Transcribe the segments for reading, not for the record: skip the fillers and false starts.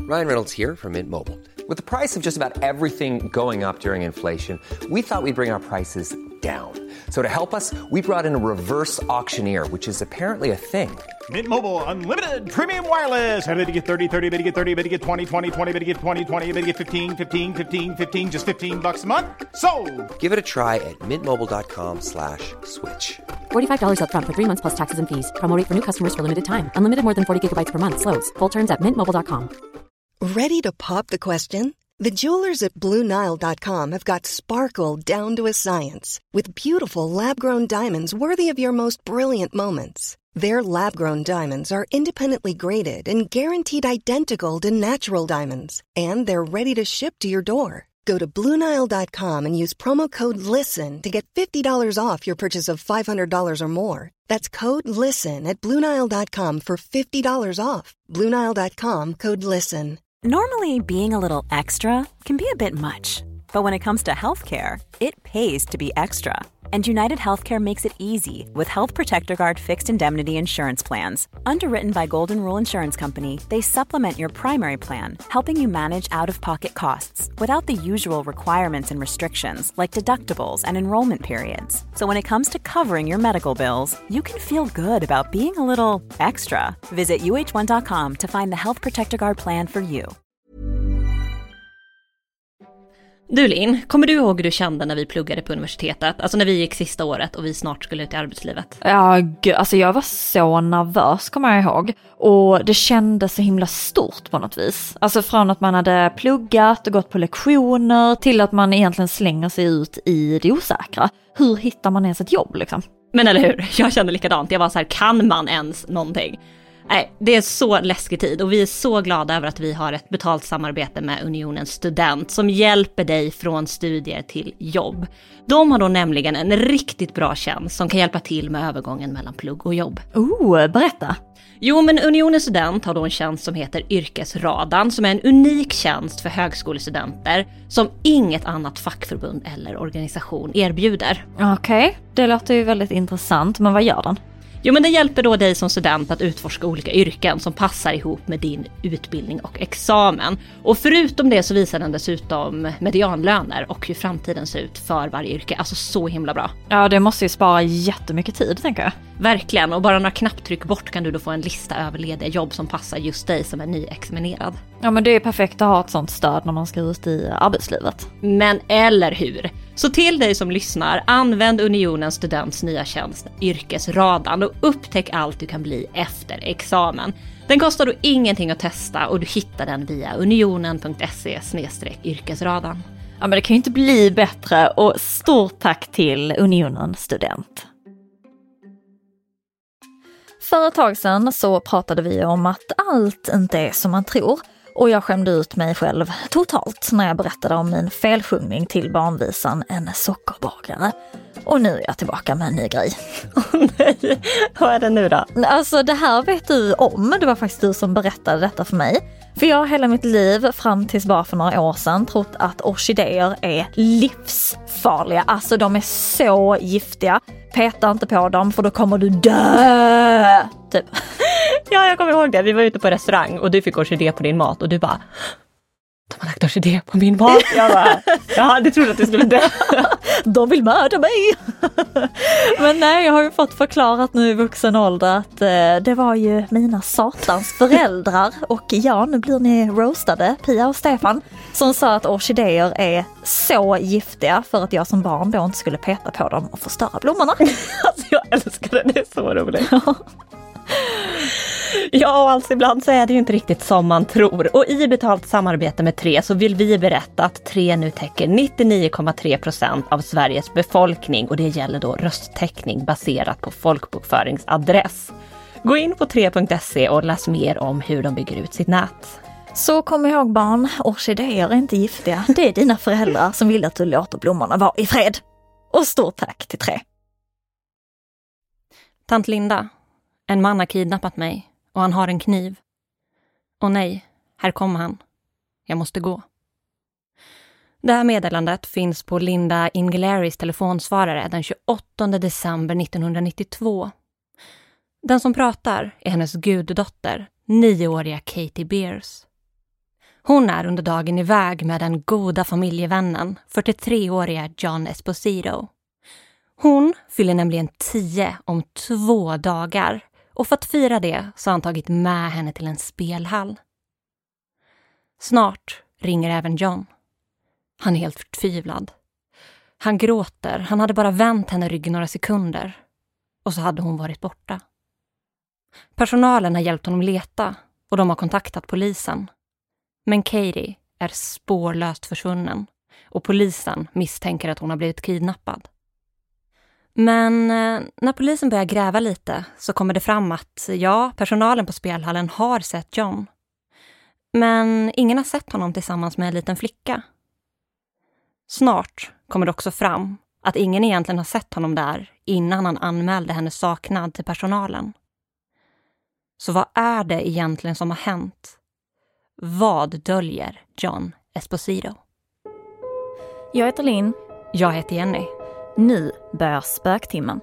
Ryan Reynolds here from Mint Mobile. With the price of just about everything going up during inflation, we thought we'd bring our prices down. So to help us, we brought in a reverse auctioneer, which is apparently a thing. Mint Mobile Unlimited Premium Wireless. How to get 30, 30, bit to get 30, bit to get 20, 20, 20, bit to get 20, 20, bit to get 15, 15, 15, 15, just $15 a month? Sold! Give it a try at mintmobile.com/switch. $45 up front for 3 months plus taxes and fees. Promo rate for new customers for limited time. Unlimited more than 40 gigabytes per month. Slows full terms at mintmobile.com. Ready to pop the question? The jewelers at BlueNile.com have got sparkle down to a science with beautiful lab-grown diamonds worthy of your most brilliant moments. Their lab-grown diamonds are independently graded and guaranteed identical to natural diamonds, and they're ready to ship to your door. Go to BlueNile.com and use promo code LISTEN to get $50 off your purchase of $500 or more. That's code LISTEN at BlueNile.com for $50 off. BlueNile.com, code LISTEN. Normally, being a little extra can be a bit much, but when it comes to healthcare, it pays to be extra. And United Healthcare makes it easy with Health Protector Guard fixed indemnity insurance plans. Underwritten by Golden Rule Insurance Company, they supplement your primary plan, helping you manage out-of-pocket costs without the usual requirements and restrictions like deductibles and enrollment periods. So when it comes to covering your medical bills, you can feel good about being a little extra. Visit uh1.com to find the Health Protector Guard plan for you. Du Linn, kommer du ihåg hur du kände när vi pluggade på universitetet? Alltså när vi gick sista året och vi snart skulle ut i arbetslivet. Ja, alltså jag var så nervös, kommer jag ihåg. Och det kändes så himla stort på något vis. Alltså från att man hade pluggat och gått på lektioner till att man egentligen slänger sig ut i det osäkra. Hur hittar man ens ett jobb liksom? Men eller hur? Jag kände likadant. Jag var så här, kan man ens någonting? Nej, det är så läskig tid och vi är så glada över att vi har ett betalt samarbete med Unionen Student som hjälper dig från studier till jobb. De har då nämligen en riktigt bra tjänst som kan hjälpa till med övergången mellan plugg och jobb. Berätta. Jo, men Unionen Student har då en tjänst som heter Yrkesradan som är en unik tjänst för högskolestudenter som inget annat fackförbund eller organisation erbjuder. Okej, det låter ju väldigt intressant, men vad gör den? Jo, men det hjälper då dig som student att utforska olika yrken som passar ihop med din utbildning och examen. Och förutom det så visar den dessutom medianlöner och hur framtiden ser ut för varje yrke. Alltså så himla bra. Ja, det måste ju spara jättemycket tid, tänker jag. Verkligen, och bara några knapptryck bort kan du då få en lista över lediga jobb som passar just dig som är nyexaminerad. Ja, men det är perfekt att ha ett sånt stöd när man ska ut i arbetslivet. Men eller hur? Så till dig som lyssnar, använd Unionens Students nya tjänst Yrkesradan och upptäck allt du kan bli efter examen. Den kostar då ingenting att testa och du hittar den via unionen.se/yrkesradan. Ja, men det kan ju inte bli bättre och stort tack till Unionen Student. För ett tag sedan så pratade vi om att allt inte är som man tror. Och jag skämde ut mig själv totalt när jag berättade om min felsjungning till barnvisan En sockerbagare. Och nu är jag tillbaka med en ny grej. Nej, vad är det nu då? Alltså det här vet du om. Det var faktiskt du som berättade detta för mig. För jag har hela mitt liv fram tills bara för några år sedan trott att orkidéer är livsfarliga. Alltså de är så giftiga. Peta inte på dem för då kommer du dö. Typ. Ja, jag kommer ihåg det. Vi var ute på restaurang och du fick orkidé på din mat och du bara, de har lagt orkidé på min mat. Jag bara, ja, du trodde att du skulle dö. De vill mörda mig. Men nej, jag har ju fått förklarat nu i vuxen ålder att det var ju mina satans föräldrar. Och ja, nu blir ni roastade, Pia och Stefan, som sa att orkidéer är så giftiga för att jag som barn då inte skulle peta på dem och förstöra blommorna. Alltså jag älskar det, det är så roligt. Ja, och alltså ibland så är det ju inte riktigt som man tror. Och i betalt samarbete med Tre så vill vi berätta att Tre nu täcker 99,3% av Sveriges befolkning. Och det gäller då rösttäckning baserat på folkbokföringsadress. Gå in på 3.se och läs mer om hur de bygger ut sitt nät. Så kom ihåg barn, orkidéer är inte giftiga. Det är dina föräldrar som vill att du låter blommorna vara i fred. Och stort tack till Tre. Tant Linda, en man har kidnappat mig och han har en kniv. Och nej, här kommer han. Jag måste gå. Det här meddelandet finns på Linda Ingelaris telefonsvarare den 28 december 1992. Den som pratar är hennes guddotter, 9-åriga Katie Beers. Hon är under dagen iväg med den goda familjevännen, 43-åriga John Esposito. Hon fyller nämligen 10 om 2 dagar och för att fira det så har han tagit med henne till en spelhall. Snart ringer även John. Han är helt förtvivlad. Han gråter, han hade bara vänt henne ryggen några sekunder och så hade hon varit borta. Personalen har hjälpt honom leta och de har kontaktat polisen. Men Katie är spårlöst försvunnen och polisen misstänker att hon har blivit kidnappad. Men när polisen börjar gräva lite så kommer det fram att personalen på spelhallen har sett John. Men ingen har sett honom tillsammans med en liten flicka. Snart kommer det också fram att ingen egentligen har sett honom där innan han anmälde hennes saknad till personalen. Så vad är det egentligen som har hänt? Vad döljer John Esposito? Jag heter Linn. Jag heter Jenny. Nu börjar spöktimmen.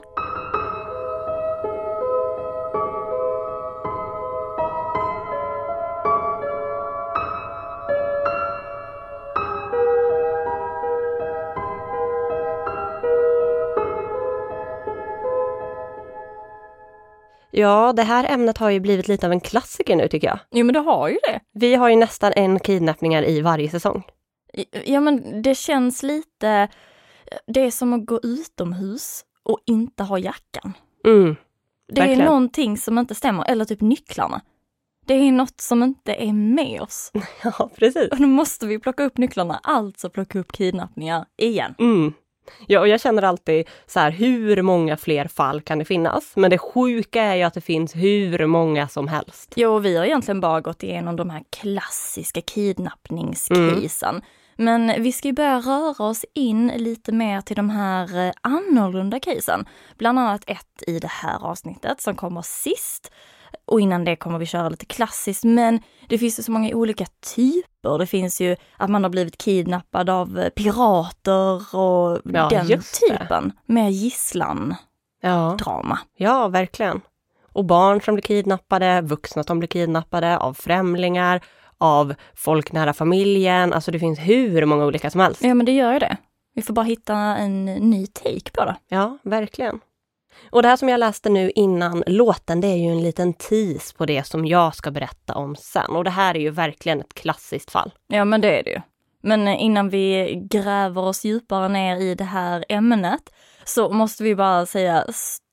Ja, det här ämnet har ju blivit lite av en klassiker nu tycker jag. Jo, men det har ju det. Vi har ju nästan en kidnappningar i varje säsong. Ja, men det känns lite... Det är som att gå utomhus och inte ha jackan. Det verkligen. är någonting som inte stämmer. Eller typ nycklarna. Det är något som inte är med oss. Ja, precis. Och då måste vi plocka upp nycklarna. Alltså plocka upp kidnappningar igen. Ja, och jag känner alltid så här, hur många fler fall kan det finnas? Men det sjuka är ju att det finns hur många som helst. Jo, vi har egentligen bara gått igenom de här klassiska kidnappningskrisen. Men vi ska ju börja röra oss in lite mer till de här annorlunda krisen. Bland annat ett i det här avsnittet som kommer sist. Och innan det kommer vi köra lite klassiskt. Men det finns ju så många olika typer. Det finns ju att man har blivit kidnappad av pirater och den typen. Med gisslan-drama. Ja, verkligen. Och barn som blir kidnappade, vuxna som blir kidnappade, av främlingar, av folk nära familjen. Alltså det finns hur många olika som helst. Ja, men det gör ju det. Vi får bara hitta en ny take på det. Ja, verkligen. Och det här som jag läste nu innan låten, det är ju en liten tease på det som jag ska berätta om sen. Och det här är ju verkligen ett klassiskt fall. Ja, men det är det ju. Men innan vi gräver oss djupare ner i det här ämnet så måste vi bara säga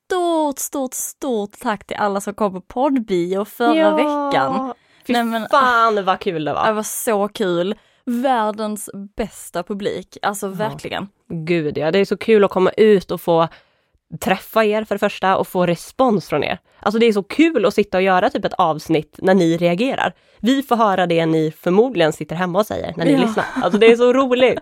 stort tack till alla som kom på poddbio förra veckan. Fy fan vad kul det var. Det var så kul. Världens bästa publik. Alltså verkligen. Gud ja, det är så kul att komma ut och få träffa er för det första och få respons från er. Alltså det är så kul att sitta och göra typ ett avsnitt när ni reagerar. Vi får höra det ni förmodligen sitter hemma och säger när ni lyssnar. Alltså det är så roligt.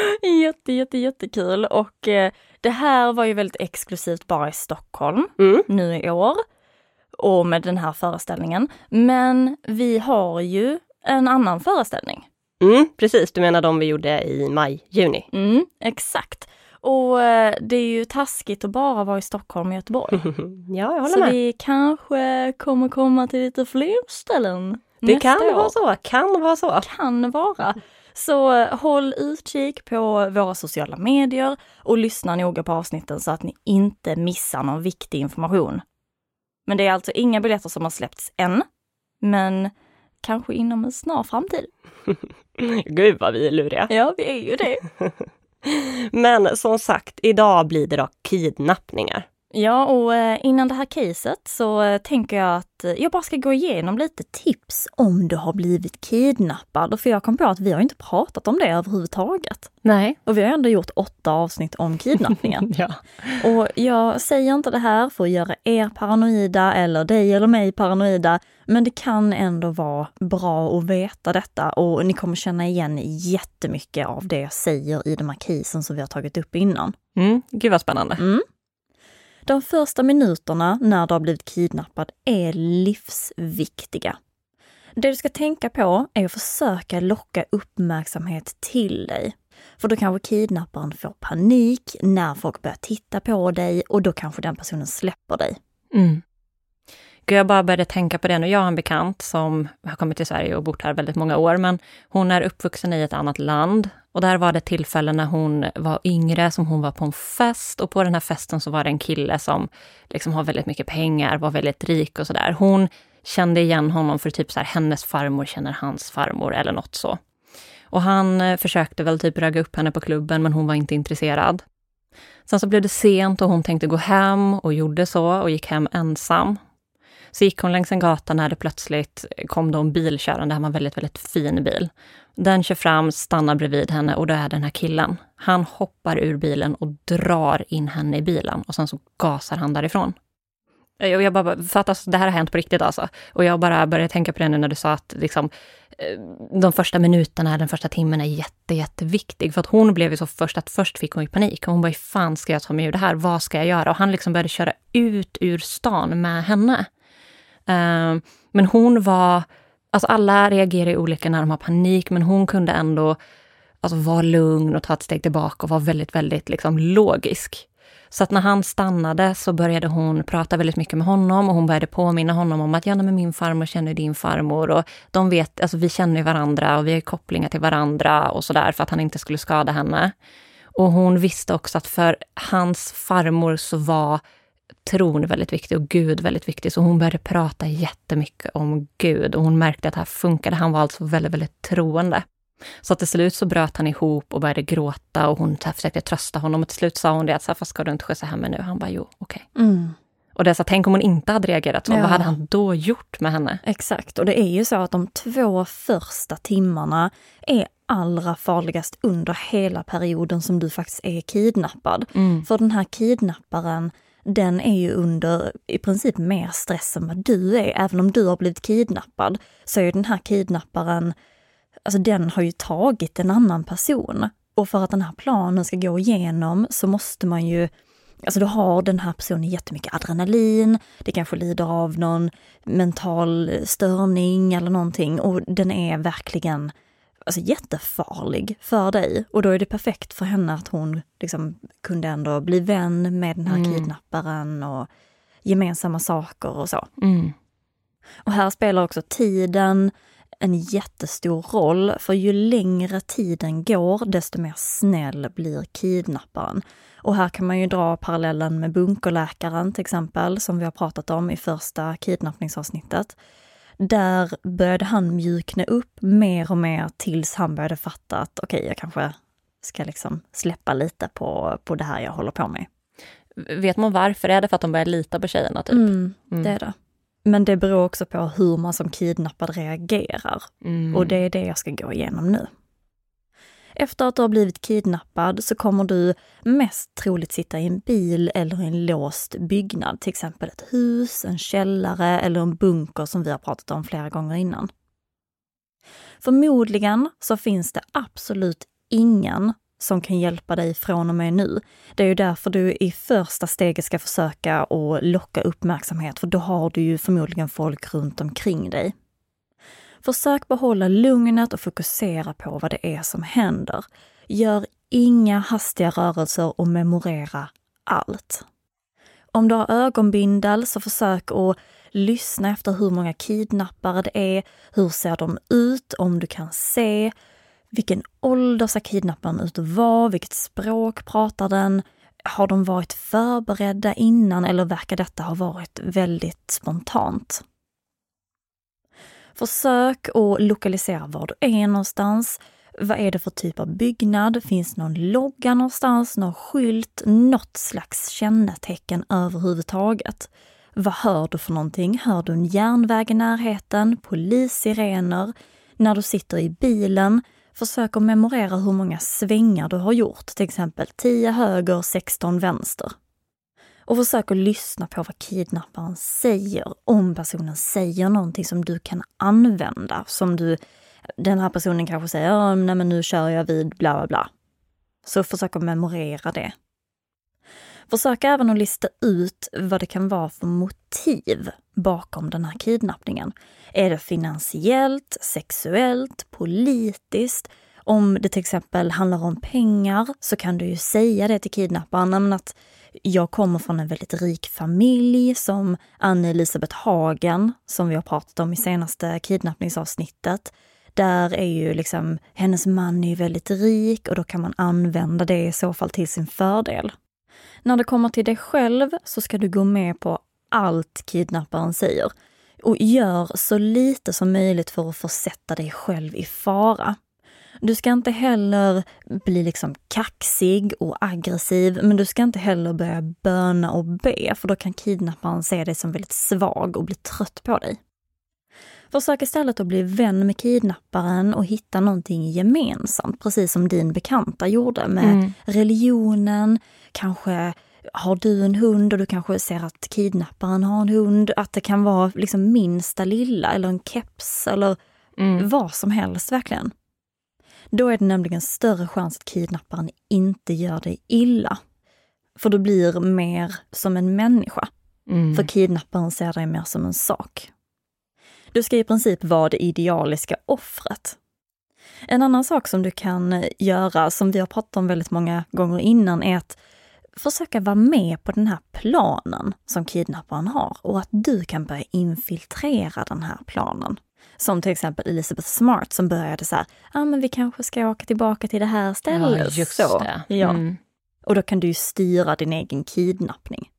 Jättekul. Och det här var ju väldigt exklusivt bara i Stockholm nu i år. Och med den här föreställningen. Men vi har ju en annan föreställning. Precis, du menar de vi gjorde i maj-juni. Exakt. Och det är ju taskigt att bara vara i Stockholm och Göteborg. Ja, jag håller så med. vi kanske kommer komma till lite fler ställen. Det kan vara så, Kan vara. Så håll utkik på våra sociala medier och lyssna noga på avsnitten så att ni inte missar någon viktig information. Men det är alltså inga biljetter som har släppts än. Men kanske inom en snar framtid. Gud vad vi är luriga. Ja, vi är ju det. Men som sagt, idag blir det då kidnappningar. Ja, och innan det här caset så tänker jag att jag bara ska gå igenom lite tips om du har blivit kidnappad. För jag kom på att vi har inte pratat om det överhuvudtaget. Nej. Och vi har ändå gjort 8 avsnitt om kidnappningen. Ja. Och jag säger inte det här för att göra er paranoida eller dig eller mig paranoida. Men det kan ändå vara bra att veta detta. Och ni kommer känna igen jättemycket av det jag säger i de här casen som vi har tagit upp innan. Gud vad spännande. De första minuterna när du har blivit kidnappad är livsviktiga. Det du ska tänka på är att försöka locka uppmärksamhet till dig. För då kanske kidnapparen får panik när folk börjar titta på dig och då kanske den personen släpper dig. jag bara började tänka på det nu. Jag har en bekant som har kommit till Sverige och bott här väldigt många år. Men hon är uppvuxen i ett annat land. Och där var det tillfällen när hon var yngre som hon var på en fest. Och på den här festen så var det en kille som liksom har väldigt mycket pengar, var väldigt rik och sådär. Hon kände igen honom för typ så här, hennes farmor känner hans farmor eller något så. Och han försökte väl typ röga upp henne på klubben, men hon var inte intresserad. Sen så blev det sent och hon tänkte gå hem och gjorde så och gick hem ensam. Så gick hon längs en gata när det plötsligt kom då en bilkörande. Det var en väldigt, väldigt fin bil. Den kör fram, stannar bredvid henne och då är den här killen. Han hoppar ur bilen och drar in henne i bilen och sen så gasar han därifrån. Och jag bara, för att alltså, det här har hänt på riktigt alltså. Och jag bara började tänka på det nu när du sa att liksom, de första minuterna, den första timmen är jätteviktig. För att hon blev ju så först fick hon ju panik. Och hon bara, fan ska jag ta mig ur det här? Vad ska jag göra? Och han liksom började köra ut ur stan med henne. Men hon var, alltså alla reagerar olika när de har panik. Men hon kunde ändå alltså, vara lugn och ta ett steg tillbaka och vara väldigt, väldigt liksom, logisk. Så att när han stannade så började hon prata väldigt mycket med honom och hon började påminna honom om att ja, men min farmor känner din farmor och de vet, alltså vi känner varandra och vi har kopplingar till varandra och sådär för att han inte skulle skada henne. Och hon visste också att för hans farmor så var tron väldigt viktig och Gud väldigt viktig, så hon började prata jättemycket om Gud och hon märkte att det här funkade. Han var alltså väldigt, väldigt troende. Så till slut så bröt han ihop och började gråta och hon försökte trösta honom och till slut sa hon det att så här, fast ska du inte skjutsa hem nu? Han bara, jo, okej. Och det är så, tänk om hon inte hade reagerat så, vad hade han då gjort med henne? Exakt, och det är ju så att de 2 första timmarna är allra farligast under hela perioden som du faktiskt är kidnappad. För den här kidnapparen, den är ju under i princip mer stress än vad du är. Även om du har blivit kidnappad så är den här kidnapparen, alltså den har ju tagit en annan person. Och för att den här planen ska gå igenom så måste man ju, alltså då har den här personen jättemycket adrenalin, det kanske lider av någon mental störning eller någonting och den är verkligen alltså jättefarlig för dig. Och då är det perfekt för henne att hon liksom kunde ändå bli vän med den här kidnapparen och gemensamma saker och så. Och här spelar också tiden en jättestor roll, för ju längre tiden går desto mer snäll blir kidnapparen. Och här kan man ju dra parallellen med bunkerläkaren till exempel, som vi har pratat om i första kidnappningsavsnittet. Där började han mjukna upp mer och mer tills han började fatta att okej, jag kanske ska liksom släppa lite på det här jag håller på med. Vet man varför? Är det för att de börjar lita på tjejerna typ? Det är det. Men det beror också på hur man som kidnappad reagerar. Och det är det jag ska gå igenom nu. Efter att du har blivit kidnappad så kommer du mest troligt sitta i en bil eller i en låst byggnad. Till exempel ett hus, en källare eller en bunker som vi har pratat om flera gånger innan. Förmodligen så finns det absolut ingen som kan hjälpa dig från och med nu. Det är ju därför du i första steget ska försöka att locka uppmärksamhet, för då har du ju förmodligen folk runt omkring dig. Försök behålla lugnet och fokusera på vad det är som händer. Gör inga hastiga rörelser och memorera allt. Om du har ögonbindel så försök att lyssna efter hur många kidnappare det är, hur ser de ut, om du kan se. Vilken ålder ser kidnapparen ut att vara? Vilket språk pratar den? Har de varit förberedda innan eller verkar detta ha varit väldigt spontant? Försök att lokalisera var du är någonstans. Vad är det för typ av byggnad? Finns någon logga någonstans? Någon skylt? Något slags kännetecken överhuvudtaget? Vad hör du för någonting? Hör du en järnväg i närheten? Polissirener? När du sitter i bilen, försök att memorera hur många svängar du har gjort. Till exempel 10 höger, 16 vänster. Och försök att lyssna på vad kidnapparen säger. Om personen säger någonting som du kan använda. Som den här personen kanske säger, nej men nu kör jag vid bla bla bla. Så försök att memorera det. Försök även att lista ut vad det kan vara för motiv bakom den här kidnappningen. Är det finansiellt, sexuellt, politiskt? Om det till exempel handlar om pengar så kan du ju säga det till kidnapparen, att jag kommer från en väldigt rik familj som Anne-Elisabeth Hagen, som vi har pratat om i senaste kidnappningsavsnittet. Där är ju liksom, hennes man är ju väldigt rik och då kan man använda det i så fall till sin fördel. När det kommer till dig själv så ska du gå med på allt kidnapparen säger. Och gör så lite som möjligt för att försätta dig själv i fara. Du ska inte heller bli liksom kaxig och aggressiv, men du ska inte heller börja böna och be, för då kan kidnapparen se dig som väldigt svag och bli trött på dig. Försök istället att bli vän med kidnapparen och hitta någonting gemensamt, precis som din bekanta gjorde med religionen. Kanske har du en hund och du kanske ser att kidnapparen har en hund, att det kan vara liksom minsta lilla eller en keps eller vad som helst verkligen. Då är det nämligen större chans att kidnapparen inte gör dig illa. För du blir mer som en människa. För kidnapparen ser dig mer som en sak. Du ska i princip vara det idealiska offret. En annan sak som du kan göra, som vi har pratat om väldigt många gånger innan, är att försöka vara med på den här planen som kidnapparen har. Och att du kan börja infiltrera den här planen. Som till exempel Elizabeth Smart som började så här, men vi kanske ska åka tillbaka till det här stället. Ja, just så. Det. Ja. Och då kan du ju styra din egen kidnappning.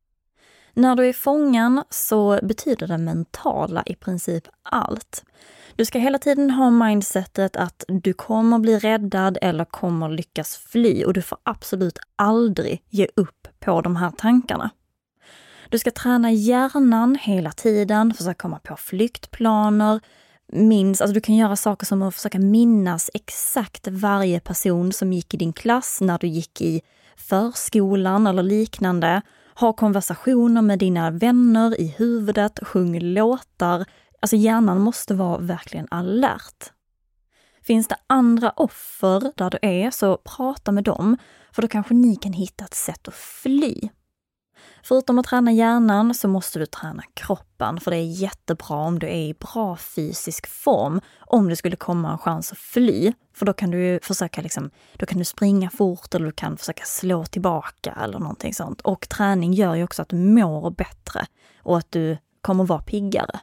När du är fången så betyder det mentala i princip allt. Du ska hela tiden ha mindsetet att du kommer bli räddad eller kommer lyckas fly. Och du får absolut aldrig ge upp på de här tankarna. Du ska träna hjärnan hela tiden, försöka komma på flyktplaner. Du kan göra saker som att försöka minnas exakt varje person som gick i din klass när du gick i förskolan eller liknande. Ha konversationer med dina vänner i huvudet, sjung låtar. Alltså hjärnan måste vara verkligen alert. Finns det andra offer där du är, så prata med dem, för då kanske ni kan hitta ett sätt att fly. Förutom att träna hjärnan så måste du träna kroppen, för det är jättebra om du är i bra fysisk form om det skulle komma en chans att fly. För då kan du försöka då kan du springa fort eller du kan försöka slå tillbaka eller någonting sånt. Och träning gör ju också att du mår bättre och att du kommer vara piggare.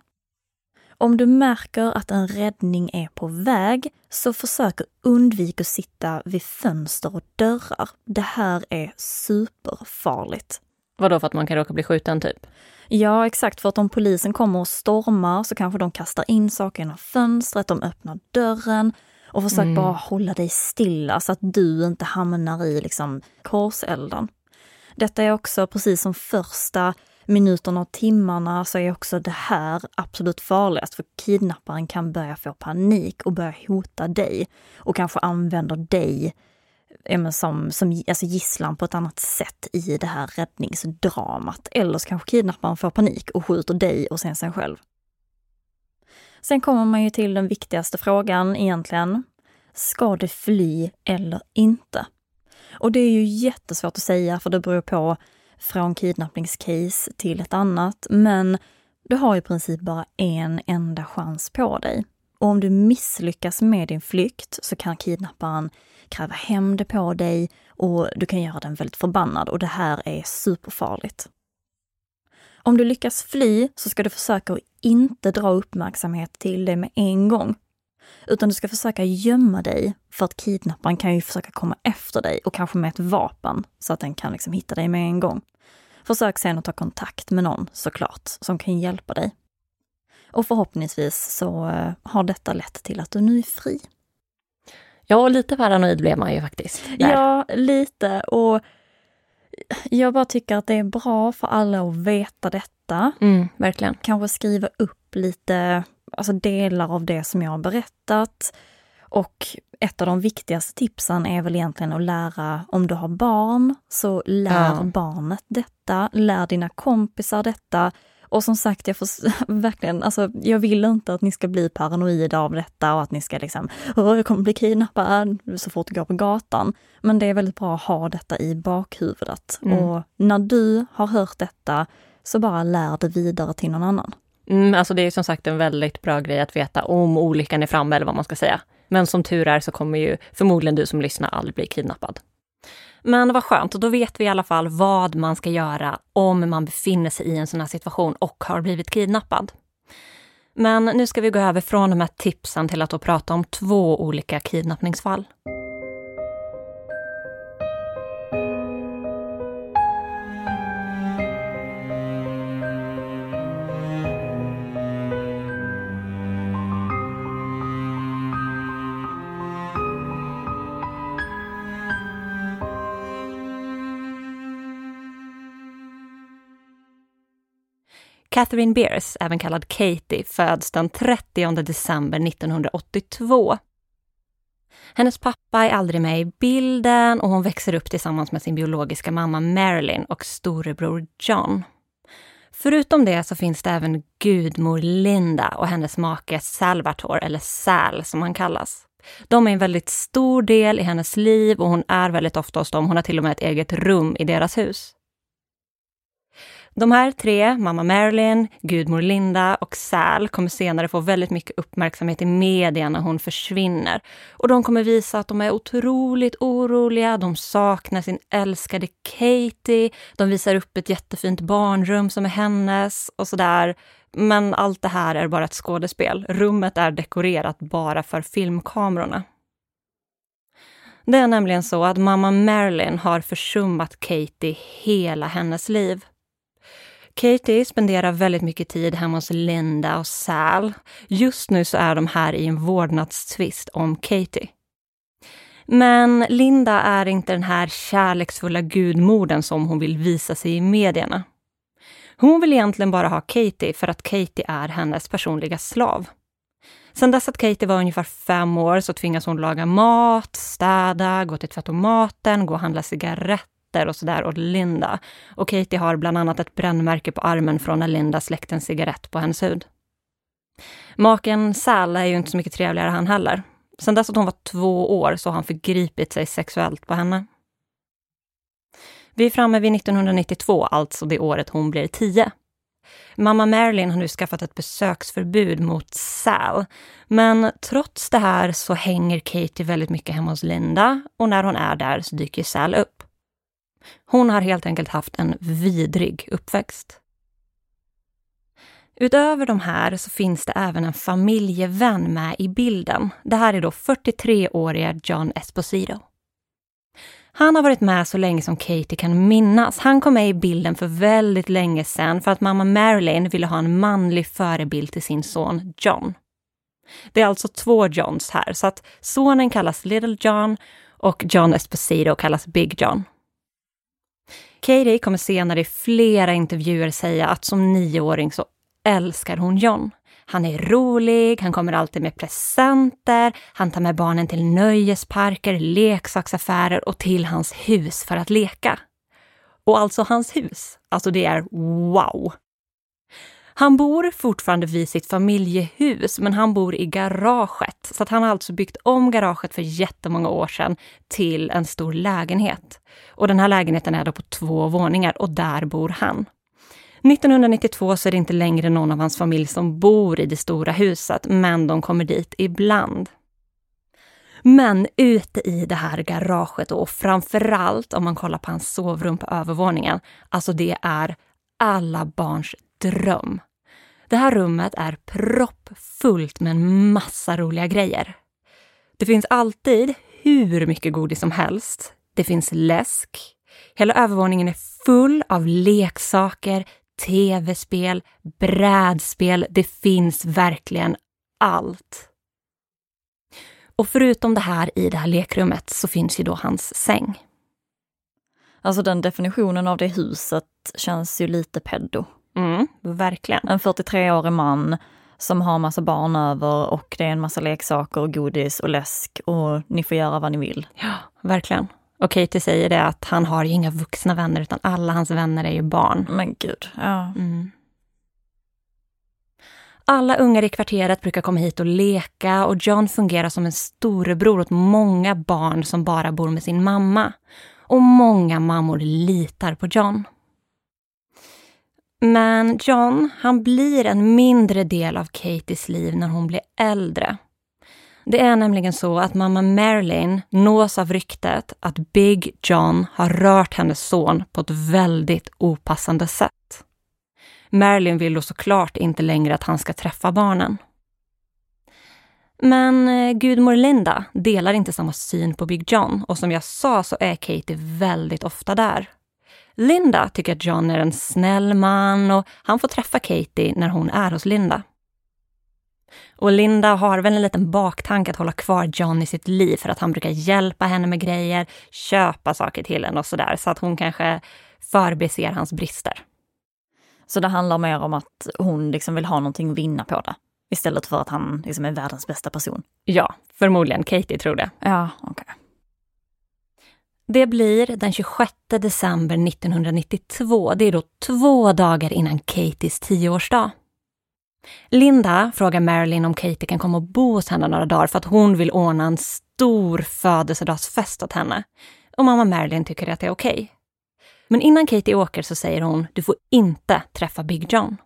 Om du märker att en räddning är på väg så försök undvika att sitta vid fönster och dörrar. Det här är superfarligt. Vadå, för att man kan råka bli skjuten typ? Ja, exakt. För att om polisen kommer och stormar så kanske de kastar in saker genom fönstret, de öppnar dörren och försök bara hålla dig stilla så att du inte hamnar i korselden. Detta är också precis som första minuterna och timmarna, så är också det här absolut farligast, för kidnapparen kan börja få panik och börja hota dig och kanske använder dig som gisslan på ett annat sätt i det här räddningsdramat. Eller så kanske kidnapparen får panik och skjuter dig och sen sig själv. Sen kommer man ju till den viktigaste frågan egentligen. Ska du fly eller inte? Och det är ju jättesvårt att säga, för det beror på från kidnappningscase till ett annat. Men du har i princip bara en enda chans på dig. Och om du misslyckas med din flykt så kan kidnapparen kräva hämnd på dig och du kan göra den väldigt förbannad, och det här är superfarligt. Om du lyckas fly så ska du försöka att inte dra uppmärksamhet till dig med en gång. Utan du ska försöka gömma dig, för att kidnapparen kan ju försöka komma efter dig och kanske med ett vapen så att den kan hitta dig med en gång. Försök sen att ta kontakt med någon såklart som kan hjälpa dig. Och förhoppningsvis så har detta lett till att du nu är fri. Ja, och lite paranoid blev man ju faktiskt. Där. Ja, lite. Och jag bara tycker att det är bra för alla att veta detta. Verkligen. Kanske skriva upp lite, delar av det som jag har berättat. Och ett av de viktigaste tipsen är väl egentligen att lära, om du har barn, så lär barnet detta. Lär dina kompisar detta. Och som sagt, jag vill inte att ni ska bli paranoida av detta och att ni ska jag kommer bli kidnappad så fort du går på gatan. Men det är väldigt bra att ha detta i bakhuvudet. Och när du har hört detta så bara lär det vidare till någon annan. Det är som sagt en väldigt bra grej att veta om olyckan är framme, eller vad man ska säga. Men som tur är så kommer ju förmodligen du som lyssnar aldrig bli kidnappad. Men vad skönt, och då vet vi i alla fall vad man ska göra om man befinner sig i en sån här situation och har blivit kidnappad. Men nu ska vi gå över från de här tipsen till att då prata om 2 olika kidnappningsfall. Catherine Beers, även kallad Katie, föds den 30 december 1982. Hennes pappa är aldrig med i bilden och hon växer upp tillsammans med sin biologiska mamma Marilyn och storebror John. Förutom det så finns det även gudmor Linda och hennes make Salvatore, eller Sal som han kallas. De är en väldigt stor del i hennes liv och hon är väldigt ofta hos dem. Hon har till och med ett eget rum i deras hus. De här 3, mamma Marilyn, gudmor Linda och Sal, kommer senare få väldigt mycket uppmärksamhet i media när hon försvinner. Och de kommer visa att de är otroligt oroliga, de saknar sin älskade Katie, de visar upp ett jättefint barnrum som är hennes och sådär. Men allt det här är bara ett skådespel. Rummet är dekorerat bara för filmkamerorna. Det är nämligen så att mamma Marilyn har försummat Katie hela hennes liv. Katie spenderar väldigt mycket tid hemma hos Linda och Sal. Just nu så är de här i en vårdnadstvist om Katie. Men Linda är inte den här kärleksfulla gudmodern som hon vill visa sig i medierna. Hon vill egentligen bara ha Katie för att Katie är hennes personliga slav. Sen dess att Katie var ungefär 5 år så tvingas hon laga mat, städa, gå till tvättomaten, gå och handla cigaretter och sådär åt Linda. Och Katie har bland annat ett brännmärke på armen från när Linda släckte en cigarett på hennes hud. Maken Sal är ju inte så mycket trevligare han heller. Sen dess att hon var 2 år så har han förgripit sig sexuellt på henne. Vi är framme vid 1992, alltså det året hon blir 10. Mamma Marilyn har nu skaffat ett besöksförbud mot Sal. Men trots det här så hänger Katie väldigt mycket hemma hos Linda och när hon är där så dyker Sal upp. Hon har helt enkelt haft en vidrig uppväxt. Utöver de här så finns det även en familjevän med i bilden. Det här är då 43-åriga John Esposito. Han har varit med så länge som Katie kan minnas. Han kom med i bilden för väldigt länge sedan för att mamma Marilyn ville ha en manlig förebild till sin son John. Det är alltså 2 Johns här så att sonen kallas Little John och John Esposito kallas Big John. Katie kommer senare i flera intervjuer säga att som 9-åring så älskar hon John. Han är rolig, han kommer alltid med presenter, han tar med barnen till nöjesparker, leksaksaffärer och till hans hus för att leka. Och alltså hans hus, alltså det är wow! Han bor fortfarande vid sitt familjehus men han bor i garaget. Så att han har alltså byggt om garaget för jättemånga år sedan till en stor lägenhet. Och den här lägenheten är då på 2 våningar och där bor han. 1992 så är det inte längre någon av hans familj som bor i det stora huset men de kommer dit ibland. Men ute i det här garaget och framförallt om man kollar på hans sovrum på övervåningen, alltså det är alla barns dröm. Det här rummet är proppfullt med en massa roliga grejer. Det finns alltid hur mycket godis som helst. Det finns läsk. Hela övervåningen är full av leksaker, tv-spel, brädspel. Det finns verkligen allt. Och förutom det här i det här lekrummet så finns ju då hans säng. Alltså den definitionen av det huset känns ju lite peddo. Verkligen. En 43-årig man som har massa barn över och det är en massa leksaker och godis och läsk och ni får göra vad ni vill. Ja, verkligen. Och Katie säger det att han har ju inga vuxna vänner utan alla hans vänner är ju barn. Men gud, ja. Alla ungar i kvarteret brukar komma hit och leka och John fungerar som en storebror åt många barn som bara bor med sin mamma. Och många mammor litar på John. Men John, han blir en mindre del av Katies liv när hon blir äldre. Det är nämligen så att mamma Marilyn nås av ryktet att Big John har rört hennes son på ett väldigt opassande sätt. Marilyn vill då såklart inte längre att han ska träffa barnen. Men gudmor Linda delar inte samma syn på Big John, och som jag sa så är Katie väldigt ofta där. Linda tycker att John är en snäll man och han får träffa Katie när hon är hos Linda. Och Linda har väl en liten baktanke att hålla kvar John i sitt liv för att han brukar hjälpa henne med grejer, köpa saker till henne och sådär, så att hon kanske förbiser hans brister. Så det handlar mer om att hon liksom vill ha någonting att vinna på det, istället för att han liksom är världens bästa person? Ja, förmodligen. Katie tror det. Ja, okej. Det blir den 26 december 1992. Det är då 2 dagar innan Katies 10-årsdag. Linda frågar Marilyn om Katie kan komma och bo hos henne några dagar för att hon vill ordna en stor födelsedagsfest åt henne. Och mamma Marilyn tycker att det är okej. Men innan Katie åker så säger hon: du får inte träffa Big John.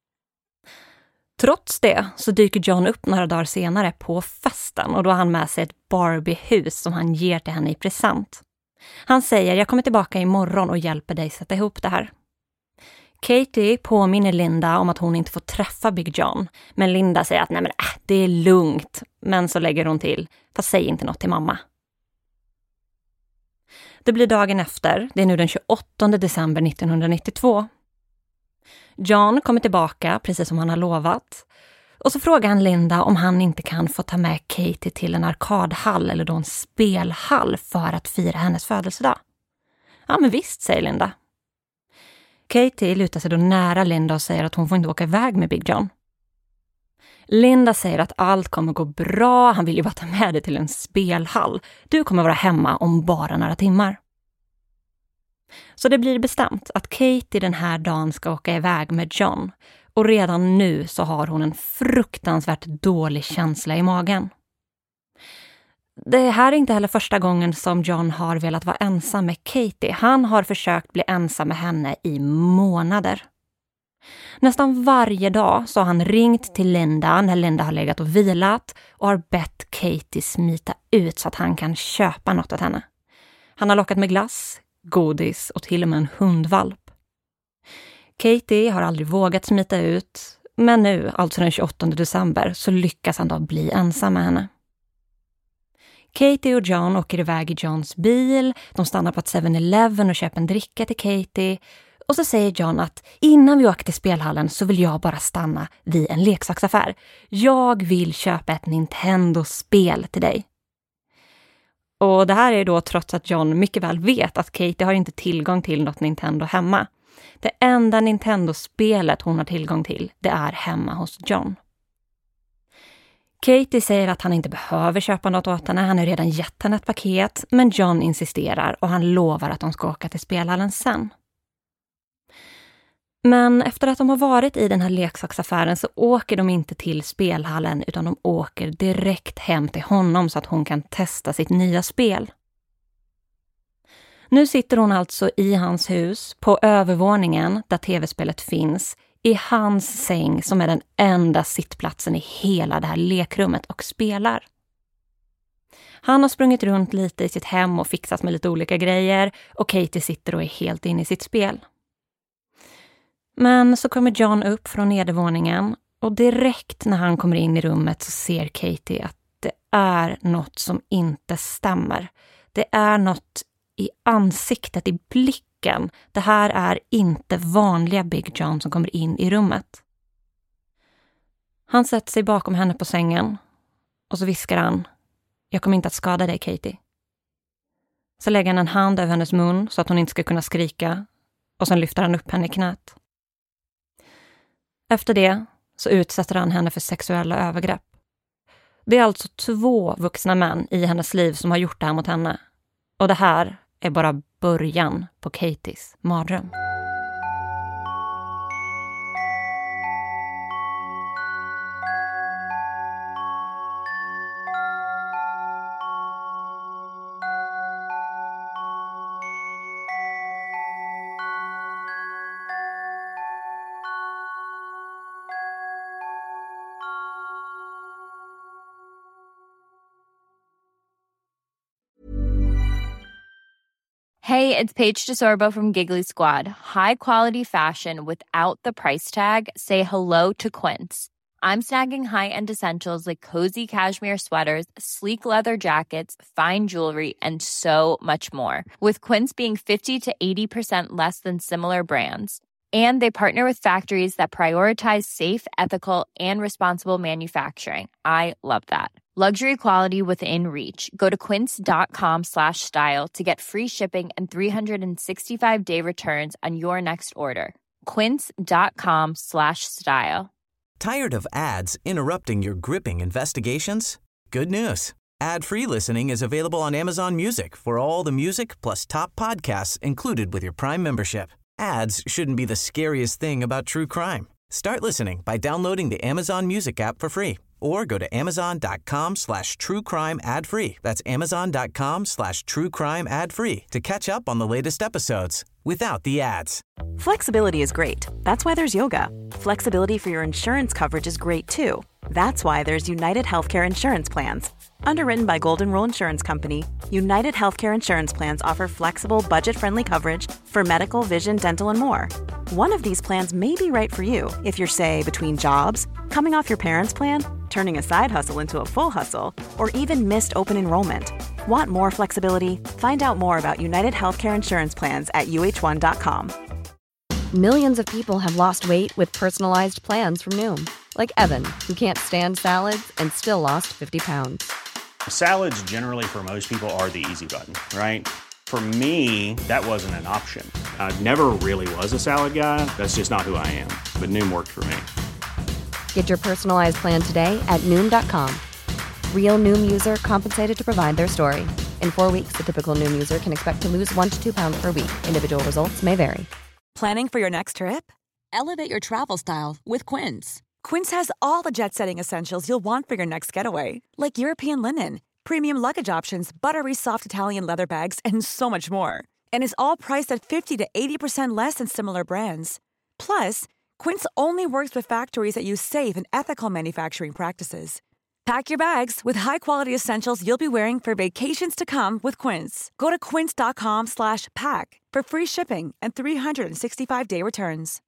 Trots det så dyker John upp några dagar senare på festen, och då har han med sig ett Barbie-hus som han ger till henne i present. Han säger: jag kommer tillbaka imorgon och hjälper dig sätta ihop det här. Katie påminner Linda om att hon inte får träffa Big John, men Linda säger att det är lugnt. Men så lägger hon till: fast säg inte något till mamma. Det blir dagen efter, det är nu den 28 december 1992. John kommer tillbaka precis som han har lovat. Och så frågar han Linda om han inte kan få ta med Katie till en arkadhall eller då en spelhall för att fira hennes födelsedag. Ja, men visst, säger Linda. Katie lutar sig då nära Linda och säger att hon får inte åka iväg med Big John. Linda säger att allt kommer gå bra, han vill ju bara ta med dig till en spelhall. Du kommer vara hemma om bara några timmar. Så det blir bestämt att Katie den här dagen ska åka iväg med John. Och redan nu så har hon en fruktansvärt dålig känsla i magen. Det här är inte heller första gången som John har velat vara ensam med Katie. Han har försökt bli ensam med henne i månader. Nästan varje dag så har han ringt till Linda när Linda har legat och vilat och har bett Katie smita ut så att han kan köpa något åt henne. Han har lockat med glass, godis och till och med en hundvalp. Katie har aldrig vågat smita ut, men nu, alltså den 28 december, så lyckas han då bli ensam med henne. Katie och John åker iväg i Johns bil, de stannar på ett 7-Eleven och köper en dricka till Katie. Och så säger John att innan vi åker till spelhallen så vill jag bara stanna vid en leksaksaffär. Jag vill köpa ett Nintendo-spel till dig. Och det här är då trots att John mycket väl vet att Katie har inte tillgång till något Nintendo hemma. Det enda Nintendo-spelet hon har tillgång till, det är hemma hos John. Katie säger att han inte behöver köpa något åt henne, han har redan gett henne ett paket, men John insisterar och han lovar att de ska åka till spelhallen sen. Men efter att de har varit i den här leksaksaffären så åker de inte till spelhallen utan de åker direkt hem till honom så att hon kan testa sitt nya spel. Nu sitter hon alltså i hans hus på övervåningen där tv-spelet finns, i hans säng som är den enda sittplatsen i hela det här lekrummet och spelar. Han har sprungit runt lite i sitt hem och fixat med lite olika grejer och Katie sitter och är helt inne i sitt spel. Men så kommer John upp från nedervåningen och direkt när han kommer in i rummet så ser Katie att det är något som inte stämmer. Det är något i ansiktet, i blicken. Det här är inte vanliga Big John som kommer in i rummet. Han sätter sig bakom henne på sängen och så viskar han: jag kommer inte att skada dig, Katie. Så lägger han en hand över hennes mun så att hon inte ska kunna skrika och sen lyfter han upp henne i knät. Efter det så utsätter han henne för sexuella övergrepp. Det är alltså 2 vuxna män i hennes liv som har gjort det här mot henne. Och det här är bara början på Katies mardröm. Hey, it's Paige DeSorbo from Giggly Squad. High quality fashion without the price tag. Say hello to Quince. I'm snagging high-end essentials like cozy cashmere sweaters, sleek leather jackets, fine jewelry, and so much more. With Quince being 50 to 80% less than similar brands. And they partner with factories that prioritize safe, ethical, and responsible manufacturing. I love that. Luxury quality within reach. Go to quince.com/style to get free shipping and 365-day returns on your next order. Quince.com/style. Tired of ads interrupting your gripping investigations? Good news. Ad-free listening is available on Amazon Music for all the music plus top podcasts included with your Prime membership. Ads shouldn't be the scariest thing about true crime. Start listening by downloading the Amazon Music app for free or go to amazon.com/truecrime ad-free. That's amazon.com/truecrime ad-free to catch up on the latest episodes without the ads. Flexibility is great. That's why there's yoga. Flexibility for your insurance coverage is great too. That's why there's United Healthcare Insurance Plans. Underwritten by Golden Rule Insurance Company, United Healthcare Insurance Plans offer flexible, budget-friendly coverage for medical, vision, dental, and more. One of these plans may be right for you if you're, say, between jobs, coming off your parents' plan, turning a side hustle into a full hustle, or even missed open enrollment. Want more flexibility? Find out more about United Healthcare Insurance Plans at uh1.com. Millions of people have lost weight with personalized plans from Noom. Like Evan, who can't stand salads and still lost 50 pounds. Salads generally for most people are the easy button, right? For me, that wasn't an option. I never really was a salad guy. That's just not who I am. But Noom worked for me. Get your personalized plan today at Noom.com. Real Noom user compensated to provide their story. In 4 weeks, the typical Noom user can expect to lose 1 to 2 pounds per week. Individual results may vary. Planning for your next trip? Elevate your travel style with Quince. Quince has all the jet-setting essentials you'll want for your next getaway, like European linen, premium luggage options, buttery soft Italian leather bags, and so much more. And is all priced at 50 to 80% less than similar brands. Plus, Quince only works with factories that use safe and ethical manufacturing practices. Pack your bags with high-quality essentials you'll be wearing for vacations to come with Quince. Go to quince.com/pack for free shipping and 365-day returns.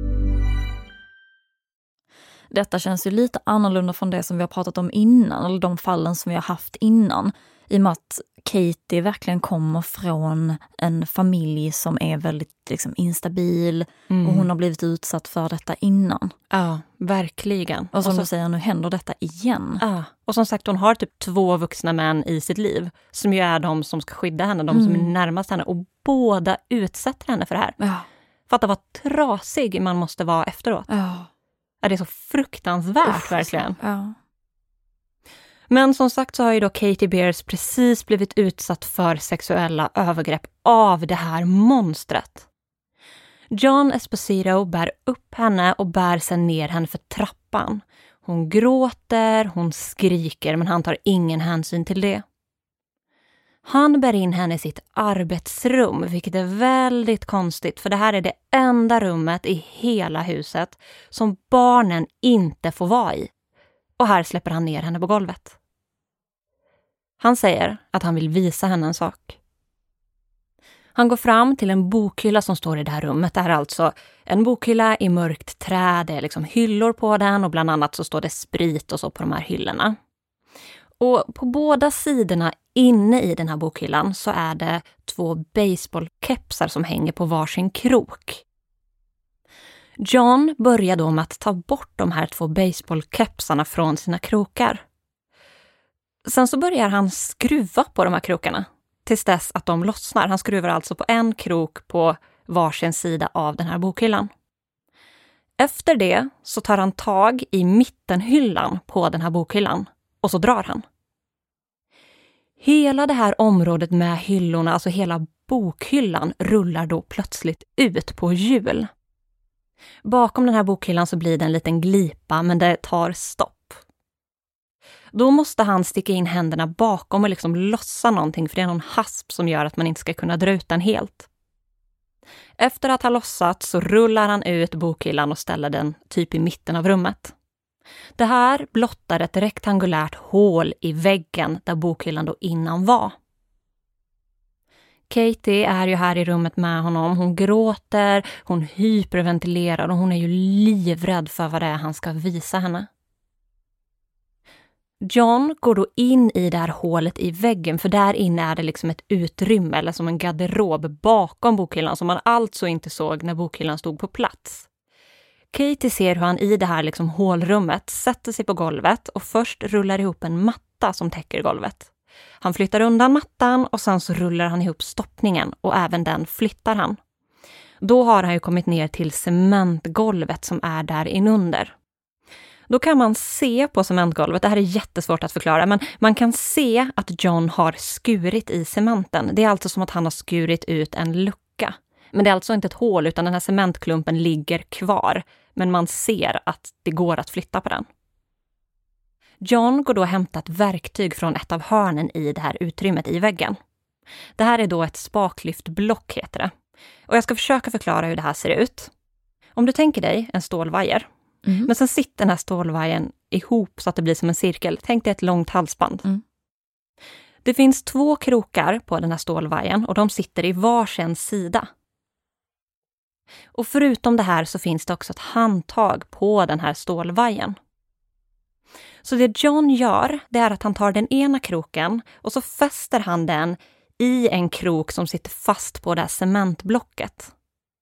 Detta känns ju lite annorlunda från det som vi har pratat om innan, eller de fallen som vi har haft innan. I och med att Katie verkligen kommer från en familj som är väldigt liksom, instabil och hon har blivit utsatt för detta innan. Ja, verkligen. Och som du säger, nu händer detta igen. Ja, och som sagt hon har typ 2 vuxna män i sitt liv som ju är de som ska skydda henne, de som är närmast henne, och båda utsätter henne för det här. Ja. Fatta vad trasig man måste vara efteråt. Ja. Är det så fruktansvärt verkligen. Ja. Men som sagt så har ju då Katie Beers precis blivit utsatt för sexuella övergrepp av det här monstret. John Esposito bär upp henne och bär sen ner henne för trappan. Hon gråter, hon skriker, men han tar ingen hänsyn till det. Han bär in henne i sitt arbetsrum, vilket är väldigt konstigt, för det här är det enda rummet i hela huset som barnen inte får vara i. Och här släpper han ner henne på golvet. Han säger att han vill visa henne en sak. Han går fram till en bokhylla som står i det här rummet. Det här är alltså en bokhylla i mörkt trä. Det är liksom hyllor på den och bland annat så står det sprit och så på de här hyllorna. Och på båda sidorna inne i den här bokhyllan så är det 2 baseballkepsar som hänger på varsin krok. John börjar då med att ta bort de här 2 baseballkepsarna från sina krokar. Sen så börjar han skruva på de här krokarna tills dess att de lossnar. Han skruvar alltså på en krok på varsin sida av den här bokhyllan. Efter det så tar han tag i mittenhyllan på den här bokhyllan och så drar han. Hela det här området med hyllorna, alltså hela bokhyllan, rullar då plötsligt ut på hjul. Bakom den här bokhyllan så blir det en liten glipa, men det tar stopp. Då måste han sticka in händerna bakom och liksom lossa någonting, för det är någon hasp som gör att man inte ska kunna dra ut den helt. Efter att ha lossat så rullar han ut bokhyllan och ställer den typ i mitten av rummet. Det här blottar ett rektangulärt hål i väggen där bokhyllan då innan var. Katie är ju här i rummet med honom. Hon gråter, hon hyperventilerar och hon är ju livrädd för vad det är han ska visa henne. John går då in i det här hålet i väggen, för där inne är det liksom ett utrymme eller som en garderob bakom bokhyllan som man alltså inte såg när bokhyllan stod på plats. Katie ser hur han i det här liksom hålrummet sätter sig på golvet och först rullar ihop en matta som täcker golvet. Han flyttar undan mattan och sen så rullar han ihop stoppningen och även den flyttar han. Då har han ju kommit ner till cementgolvet som är där inunder. Då kan man se på cementgolvet, det här är jättesvårt att förklara, men man kan se att John har skurit i cementen. Det är alltså som att han har skurit ut en lucka. Men det är alltså inte ett hål utan den här cementklumpen ligger kvar. Men man ser att det går att flytta på den. John går då och hämtar ett verktyg från ett av hörnen i det här utrymmet i väggen. Det här är då ett spaklyftblock heter det. Och jag ska försöka förklara hur det här ser ut. Om du tänker dig en stålvajer. Men sen sitter den här stålvajern ihop så att det blir som en cirkel. Tänk dig ett långt halsband. Det finns 2 krokar på den här stålvajern och de sitter i varsin sida. Och förutom det här så finns det också ett handtag på den här stålvajern. Så det John gör, det är att han tar den ena kroken och så fäster han den i en krok som sitter fast på det här cementblocket.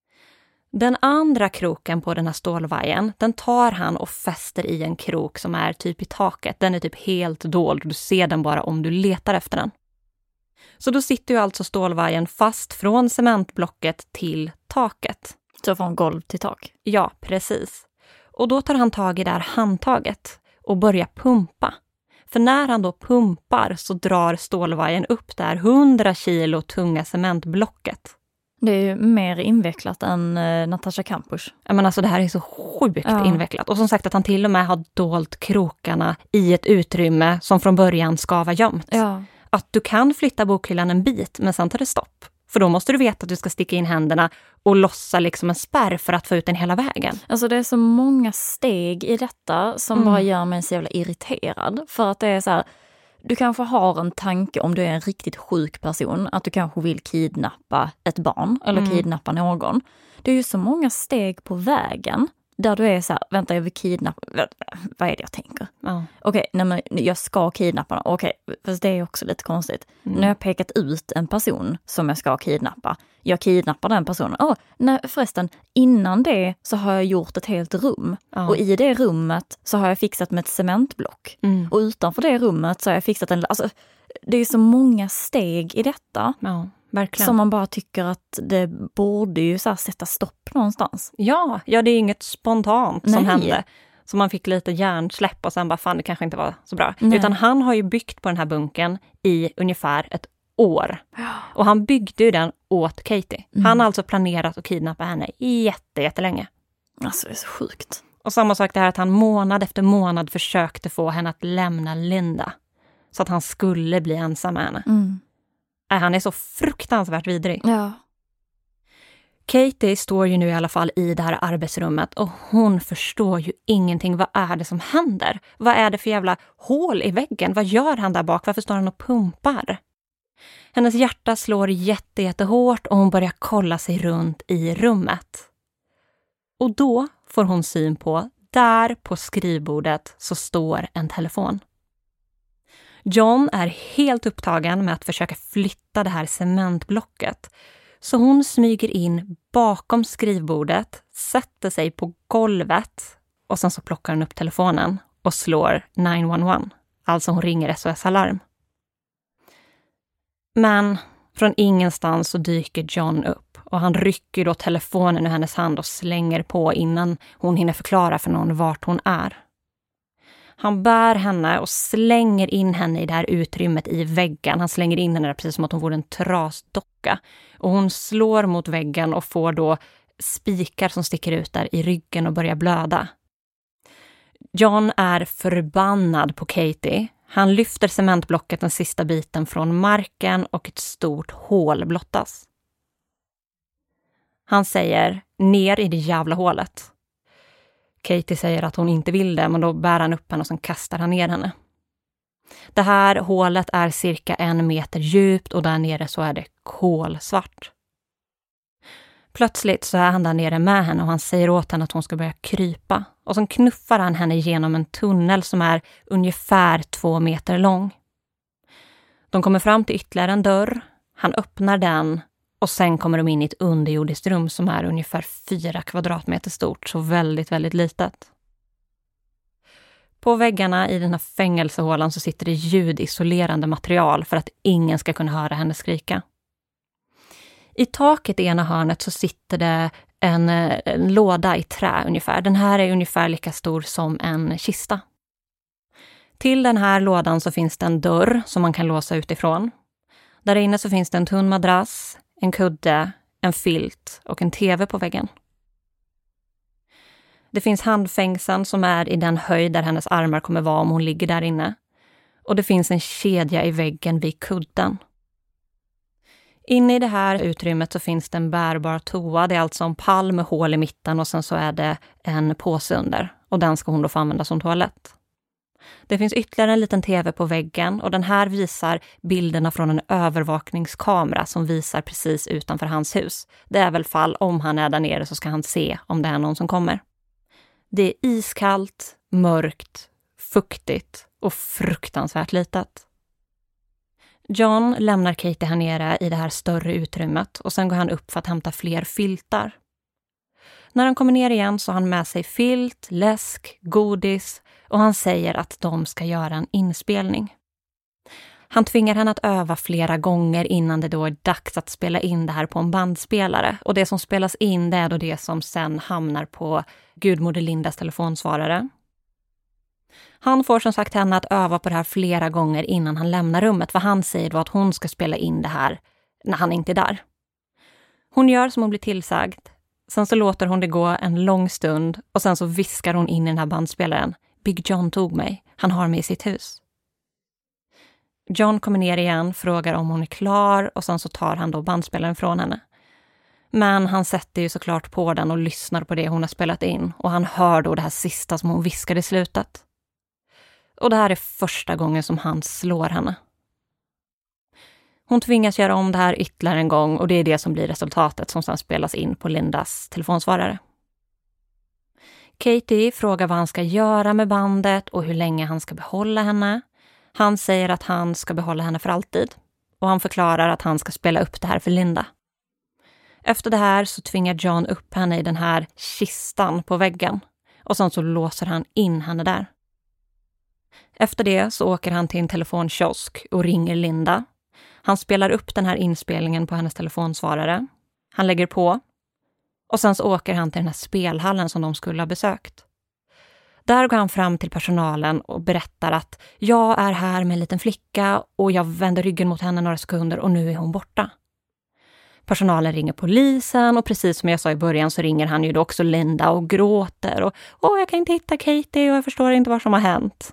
Den andra kroken på den här stålvajern, den tar han och fäster i en krok som är typ i taket. Den är typ helt dold, du ser den bara om du letar efter den. Så då sitter ju alltså stålvajern fast från cementblocket till taket. Så från golv till tak? Ja, precis. Och då tar han tag i det här handtaget och börjar pumpa. För när han då pumpar så drar stålvajern upp det här 100 kilo tunga cementblocket. Det är ju mer invecklat än Natasha Kampusch. Ja, men alltså det här är så sjukt invecklat. Och som sagt att han till och med har dolt krokarna i ett utrymme som från början ska vara gömt. Ja. Att du kan flytta bokhyllan en bit men sen tar det stopp. För då måste du veta att du ska sticka in händerna och lossa liksom en spärr för att få ut den hela vägen. Alltså det är så många steg i detta som bara gör mig så jävla irriterad. För att det är så här, du kanske har en tanke om du är en riktigt sjuk person att du kanske vill kidnappa ett barn eller kidnappa någon. Det är ju så många steg på vägen där du är så här, vänta jag vill kidnappa, vad är det jag tänker? Okej, nej men jag ska kidnappa, okej, fast det är också lite konstigt. Nu har jag pekat ut en person som jag ska kidnappa. Jag kidnappar den personen. Nej, förresten, innan det så har jag gjort ett helt rum. Och i det rummet så har jag fixat med ett cementblock. Och utanför det rummet så har jag fixat en... Alltså, det är så många steg i detta. Ja, verkligen. Som man bara tycker att det borde ju så här sätta stopp någonstans. Ja, det är inget spontant som hände. Så man fick lite hjärnsläpp och sen bara fan det kanske inte var så bra. Nej. Utan han har ju byggt på den här bunken i ungefär ett år. Och han byggde ju den åt Katie. Han har alltså planerat att kidnappa henne jättelänge. Alltså det är så sjukt. Och samma sak det här att han månad efter månad försökte få henne att lämna Linda. Så att han skulle bli ensam med henne. Han är så fruktansvärt vidrig. Ja. Katie står ju nu i alla fall i det här arbetsrummet och hon förstår ju ingenting. Vad är det som händer? Vad är det för jävla hål i väggen? Vad gör han där bak? Varför står han och pumpar? Hennes hjärta slår jättehårt och hon börjar kolla sig runt i rummet. Och då får hon syn på, där på skrivbordet så står en telefon. John är helt upptagen med att försöka flytta det här cementblocket. Så hon smyger in bakom skrivbordet, sätter sig på golvet och sen så plockar hon upp telefonen och slår 911. Alltså hon ringer SOS-alarm. Men från ingenstans så dyker John upp och han rycker då telefonen ur hennes hand och slänger på innan hon hinner förklara för någon vart hon är. Han bär henne och slänger in henne i det här utrymmet i väggen. Han slänger in henne där precis som att hon vore en trasdocka. Och hon slår mot väggen och får då spikar som sticker ut där i ryggen och börjar blöda. John är förbannad på Katie. Han lyfter cementblocket den sista biten från marken och ett stort hål blottas. Han säger, ner i det jävla hålet. Katie säger att hon inte vill det, men då bär han upp henne och sen kastar han ner henne. Det här hålet är cirka 1 meter djupt och där nere så är det kolsvart. Plötsligt så är han där nere med henne och han säger åt henne att hon ska börja krypa. Och så knuffar han henne genom en tunnel som är ungefär 2 meter lång. De kommer fram till ytterligare en dörr. Han öppnar den och sen kommer de in i ett underjordiskt rum som är ungefär 4 kvadratmeter stort. Så väldigt, väldigt litet. På väggarna i den här fängelsehålan så sitter det ljudisolerande material för att ingen ska kunna höra henne skrika. I taket i ena hörnet så sitter det en låda i trä ungefär. Den här är ungefär lika stor som en kista. Till den här lådan så finns det en dörr som man kan låsa utifrån. Där inne så finns det en tunn madrass, en kudde, en filt och en tv på väggen. Det finns handfängseln som är i den höjd där hennes armar kommer vara om hon ligger där inne. Och det finns en kedja i väggen vid kudden. Inne i det här utrymmet så finns det en bärbar toa. Det är alltså en pall med hål i mitten och sen så är det en påse under. Och den ska hon då få använda som toalett. Det finns ytterligare en liten tv på väggen och den här visar bilderna från en övervakningskamera som visar precis utanför hans hus. Det är väl fall om han är där nere så ska han se om det är någon som kommer. Det är iskallt, mörkt, fuktigt och fruktansvärt litet. John lämnar Katie här nere i det här större utrymmet och sen går han upp för att hämta fler filtar. När han kommer ner igen så har han med sig filt, läsk, godis och han säger att de ska göra en inspelning. Han tvingar henne att öva flera gånger innan det då är dags att spela in det här på en bandspelare. Och det som spelas in det är då det som sen hamnar på gudmoder Lindas telefonsvarare. Han får som sagt henne att öva på det här flera gånger innan han lämnar rummet. För han säger då att hon ska spela in det här när han inte är där. Hon gör som hon blir tillsagd. Sen så låter hon det gå en lång stund och sen så viskar hon in i den här bandspelaren. Big John tog mig. Han har mig i sitt hus. John kommer ner igen, frågar om hon är klar och sen så tar han då bandspelaren från henne. Men han sätter ju såklart på den och lyssnar på det hon har spelat in och han hör då det här sista som hon viskade i slutet. Och det här är första gången som han slår henne. Hon tvingas göra om det här ytterligare en gång och det är det som blir resultatet som sedan spelas in på Lindas telefonsvarare. Katie frågar vad han ska göra med bandet och hur länge han ska behålla henne. Han säger att han ska behålla henne för alltid och han förklarar att han ska spela upp det här för Linda. Efter det här så tvingar John upp henne i den här kistan på väggen och sen så låser han in henne där. Efter det så åker han till en telefonkiosk och ringer Linda. Han spelar upp den här inspelningen på hennes telefonsvarare. Han lägger på och sen så åker han till den här spelhallen som de skulle ha besökt. Där går han fram till personalen och berättar att jag är här med en liten flicka och jag vänder ryggen mot henne några sekunder och nu är hon borta. Personalen ringer polisen och precis som jag sa i början så ringer han ju då också Linda och gråter och jag kan inte hitta Katie och jag förstår inte vad som har hänt.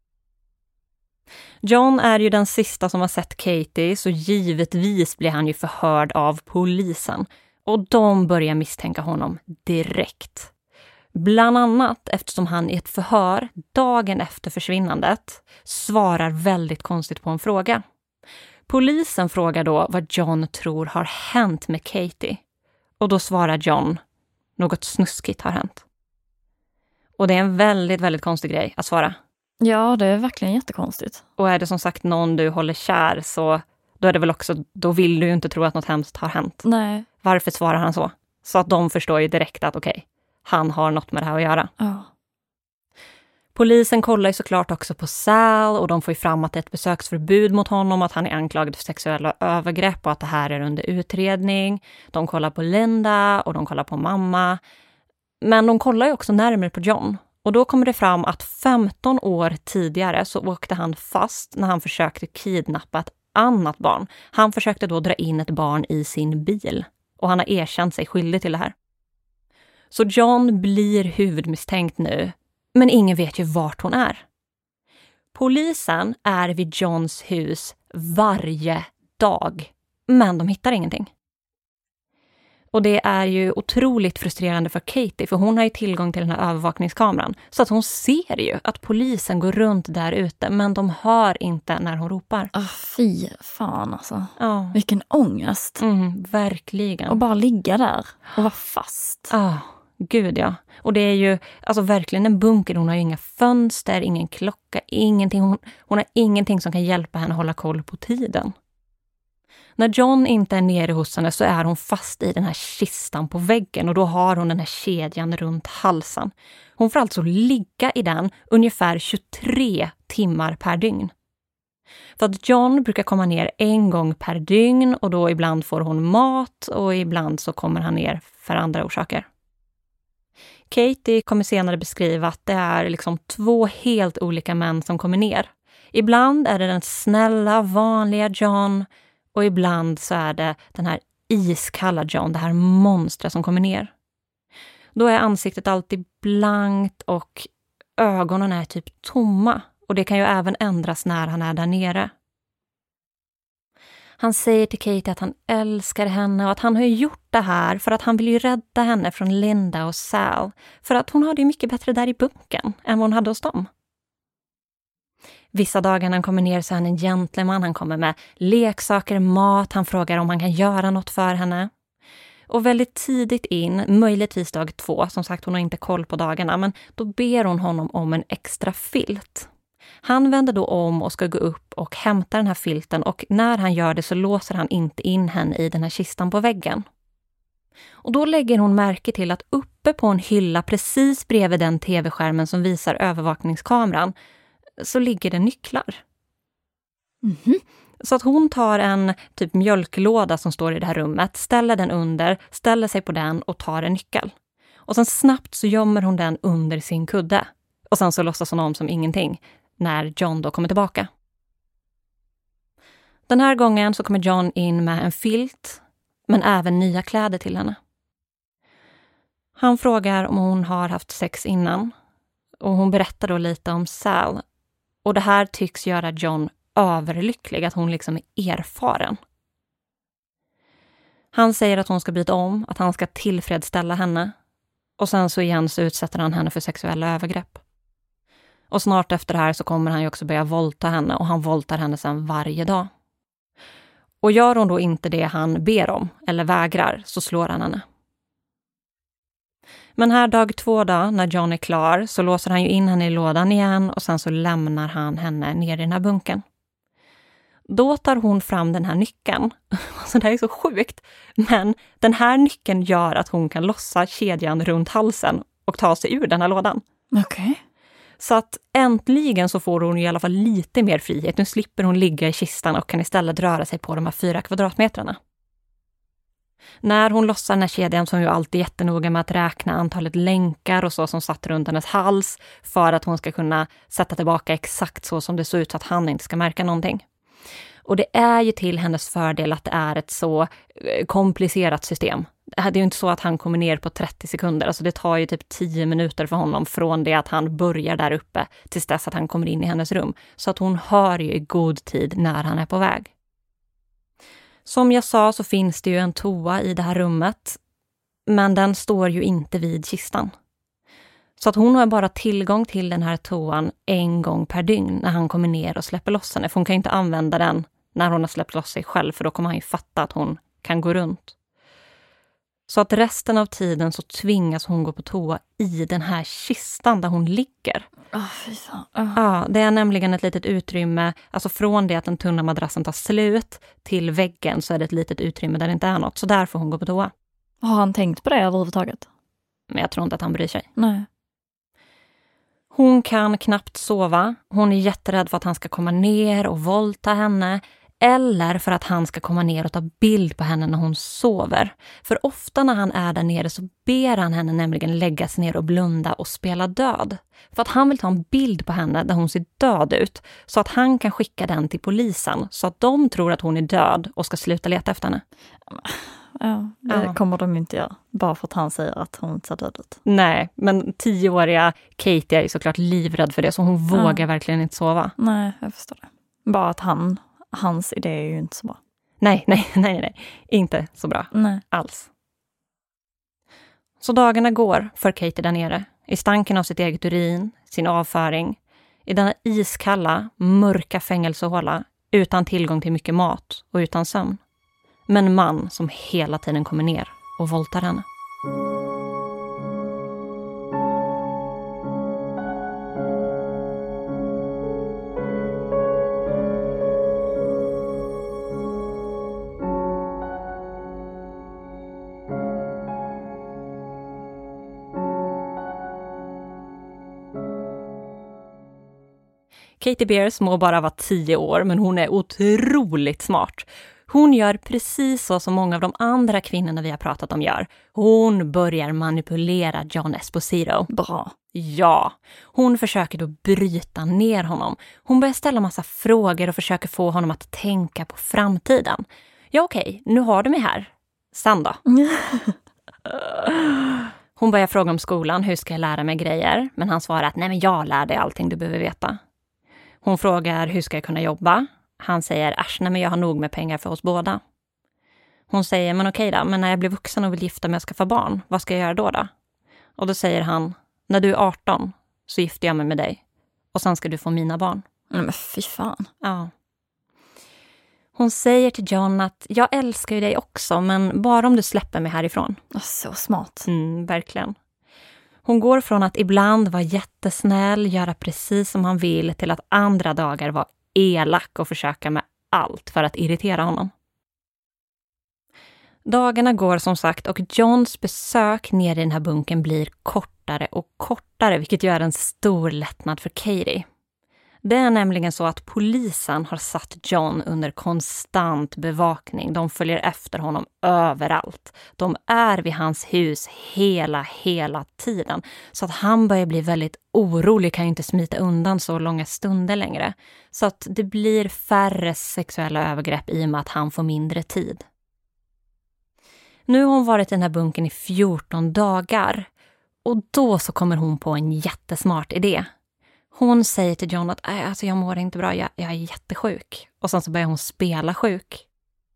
John är ju den sista som har sett Katie så givetvis blir han ju förhörd av polisen och de börjar misstänka honom direkt. Bland annat eftersom han i ett förhör dagen efter försvinnandet svarar väldigt konstigt på en fråga. Polisen frågar då vad John tror har hänt med Katie. Och då svarar John, något snuskigt har hänt. Och det är en väldigt, väldigt konstig grej att svara. Ja, det är verkligen jättekonstigt. Och är det som sagt någon du håller kär så då är det väl också, då vill du ju inte tro att något hemskt har hänt. Nej. Varför svarar han så? Så att de förstår ju direkt att okej, han har något med det här att göra. Ja. Polisen kollar ju såklart också på Sal och de får ju fram att det är ett besöksförbud mot honom, att han är anklagad för sexuella övergrepp och att det här är under utredning. De kollar på Linda och de kollar på mamma. Men de kollar ju också närmare på John. Och då kommer det fram att 15 år tidigare så åkte han fast när han försökte kidnappa ett annat barn. Han försökte då dra in ett barn i sin bil och han har erkänt sig skyldig till det här. Så John blir huvudmisstänkt nu, men ingen vet ju vart hon är. Polisen är vid Johns hus varje dag, men de hittar ingenting. Och det är ju otroligt frustrerande för Katie, för hon har ju tillgång till den här övervakningskameran. Så att hon ser ju att polisen går runt där ute, men de hör inte när hon ropar. Fy fan alltså. Ja. Vilken ångest. Verkligen. Och bara ligga där och vara fast. Gud ja. Och det är ju alltså verkligen en bunker. Hon har ju inga fönster, ingen klocka, ingenting. Hon har ingenting som kan hjälpa henne att hålla koll på tiden. När John inte är nere hos henne så är hon fast i den här kistan på väggen och då har hon den här kedjan runt halsen. Hon får alltså ligga i den ungefär 23 timmar per dygn. För att John brukar komma ner en gång per dygn och då ibland får hon mat och ibland så kommer han ner för andra orsaker. Katie kommer senare beskriva att det är liksom 2 helt olika män som kommer ner. Ibland är det den snälla, vanliga John och ibland så är det den här iskalla John, det här monstret som kommer ner. Då är ansiktet alltid blankt och ögonen är typ tomma. Och det kan ju även ändras när han är där nere. Han säger till Katie att han älskar henne och att han har gjort det här för att han vill ju rädda henne från Linda och Sal. För att hon hade ju mycket bättre där i bunken än vad hon hade hos dem. Vissa dagar när han kommer ner så är han en gentleman. Han kommer med leksaker, mat. Han frågar om han kan göra något för henne. Och väldigt tidigt in, möjligtvis dag 2, som sagt hon har inte koll på dagarna, men då ber hon honom om en extra filt. Han vänder då om och ska gå upp och hämta den här filten och när han gör det så låser han inte in henne i den här kistan på väggen. Och då lägger hon märke till att uppe på en hylla precis bredvid den tv-skärmen som visar övervakningskameran så ligger det nycklar. Så att hon tar en typ mjölklåda som står i det här rummet, ställer den under, ställer sig på den och tar en nyckel. Och sen snabbt så gömmer hon den under sin kudde. Och sen så låtsas hon om som ingenting när John då kommer tillbaka. Den här gången så kommer John in med en filt men även nya kläder till henne. Han frågar om hon har haft sex innan och hon berättar då lite om Sal. Och det här tycks göra John överlycklig, att hon liksom är erfaren. Han säger att hon ska byta om, att han ska tillfredsställa henne. Och sen så igen så utsätter han henne för sexuella övergrepp. Och snart efter det här så kommer han ju också börja våldta henne och han våldtar henne sen varje dag. Och gör hon då inte det han ber om eller vägrar så slår han henne. Men här dag 2 då, när John är klar så låser han ju in henne i lådan igen och sen så lämnar han henne ner i den här bunken. Då tar hon fram den här nyckeln. Alltså det här är så sjukt. Men den här nyckeln gör att hon kan lossa kedjan runt halsen och ta sig ur den här lådan. Okej. Så att äntligen så får hon i alla fall lite mer frihet. Nu slipper hon ligga i kistan och kan istället röra sig på de här 4 kvadratmetrarna. När hon lossar den här kedjan så är hon ju alltid jättenoga med att räkna antalet länkar och så som satt runt hennes hals för att hon ska kunna sätta tillbaka exakt så som det såg ut så att han inte ska märka någonting. Och det är ju till hennes fördel att det är ett så komplicerat system. Det är ju inte så att han kommer ner på 30 sekunder. Alltså det tar ju typ 10 minuter för honom från det att han börjar där uppe tills dess att han kommer in i hennes rum. Så att hon hör ju i god tid när han är på väg. Som jag sa så finns det ju en toa i det här rummet. Men den står ju inte vid kistan. Så att hon har bara tillgång till den här toan en gång per dygn när han kommer ner och släpper loss henne. För hon kan inte använda den när hon har släppt loss sig själv för då kommer han ju fatta att hon kan gå runt. Så att resten av tiden så tvingas hon gå på toa i den här kistan där hon ligger. Ja, det är nämligen ett litet utrymme, alltså från det att den tunna madrassen tar slut till väggen så är det ett litet utrymme där det inte är något. Så där får hon gå på toa. Har han tänkt på det överhuvudtaget? Men jag tror inte att han bryr sig. Nej. Hon kan knappt sova. Hon är jätterädd för att han ska komma ner och våldta henne. Eller för att han ska komma ner och ta bild på henne när hon sover. För ofta när han är där nere så ber han henne nämligen lägga sig ner och blunda och spela död. För att han vill ta en bild på henne där hon ser död ut. Så att han kan skicka den till polisen. Så att de tror att hon är död och ska sluta leta efter henne. Ja, det kommer de inte göra. Bara för att han säger att hon ser död ut. Nej, men 10-åriga Katie är ju såklart livrädd för det. Så hon vågar verkligen inte sova. Nej, jag förstår det. Bara att hans idé är ju inte så bra. Nej. Inte så bra. Nej. Alls. Så dagarna går för Katie där nere. I stanken av sitt eget urin, sin avföring. I denna iskalla, mörka fängelsehåla. Utan tillgång till mycket mat och utan sömn. Men en man som hela tiden kommer ner och våldtar henne. Katie Beers må bara vara 10 år, men hon är otroligt smart. Hon gör precis så som många av de andra kvinnorna vi har pratat om gör. Hon börjar manipulera John Esposito. Bra. Ja, hon försöker då bryta ner honom. Hon börjar ställa massa frågor och försöker få honom att tänka på framtiden. Ja okej, nu har du mig här. Sen då? Hon börjar fråga om skolan, hur ska jag lära mig grejer? Men han svarar att nej men jag lär dig allting du behöver veta. Hon frågar hur ska jag kunna jobba? Han säger nej men jag har nog med pengar för oss båda. Hon säger men okej då, men när jag blir vuxen och vill gifta mig och skaffa barn, vad ska jag göra då? Och då säger han, när du är 18 så gifter jag mig med dig. Och sen ska du få mina barn. Men fy fan. Ja. Hon säger till John att jag älskar ju dig också, men bara om du släpper mig härifrån. Så smart. Verkligen. Hon går från att ibland vara jättesnäll, göra precis som han vill, till att andra dagar vara elak och försöka med allt för att irritera honom. Dagarna går som sagt och Johns besök nere i den här bunken blir kortare och kortare, vilket gör en stor lättnad för Katie. Det är nämligen så att polisen har satt John under konstant bevakning. De följer efter honom överallt. De är vid hans hus hela tiden. Så att han börjar bli väldigt orolig, kan ju inte smita undan så långa stunder längre. Så att det blir färre sexuella övergrepp i och med att han får mindre tid. Nu har hon varit i den här bunken i 14 dagar. Och då så kommer hon på en jättesmart idé. Hon säger till John att alltså jag mår inte bra, jag är jättesjuk. Och sen så börjar hon spela sjuk.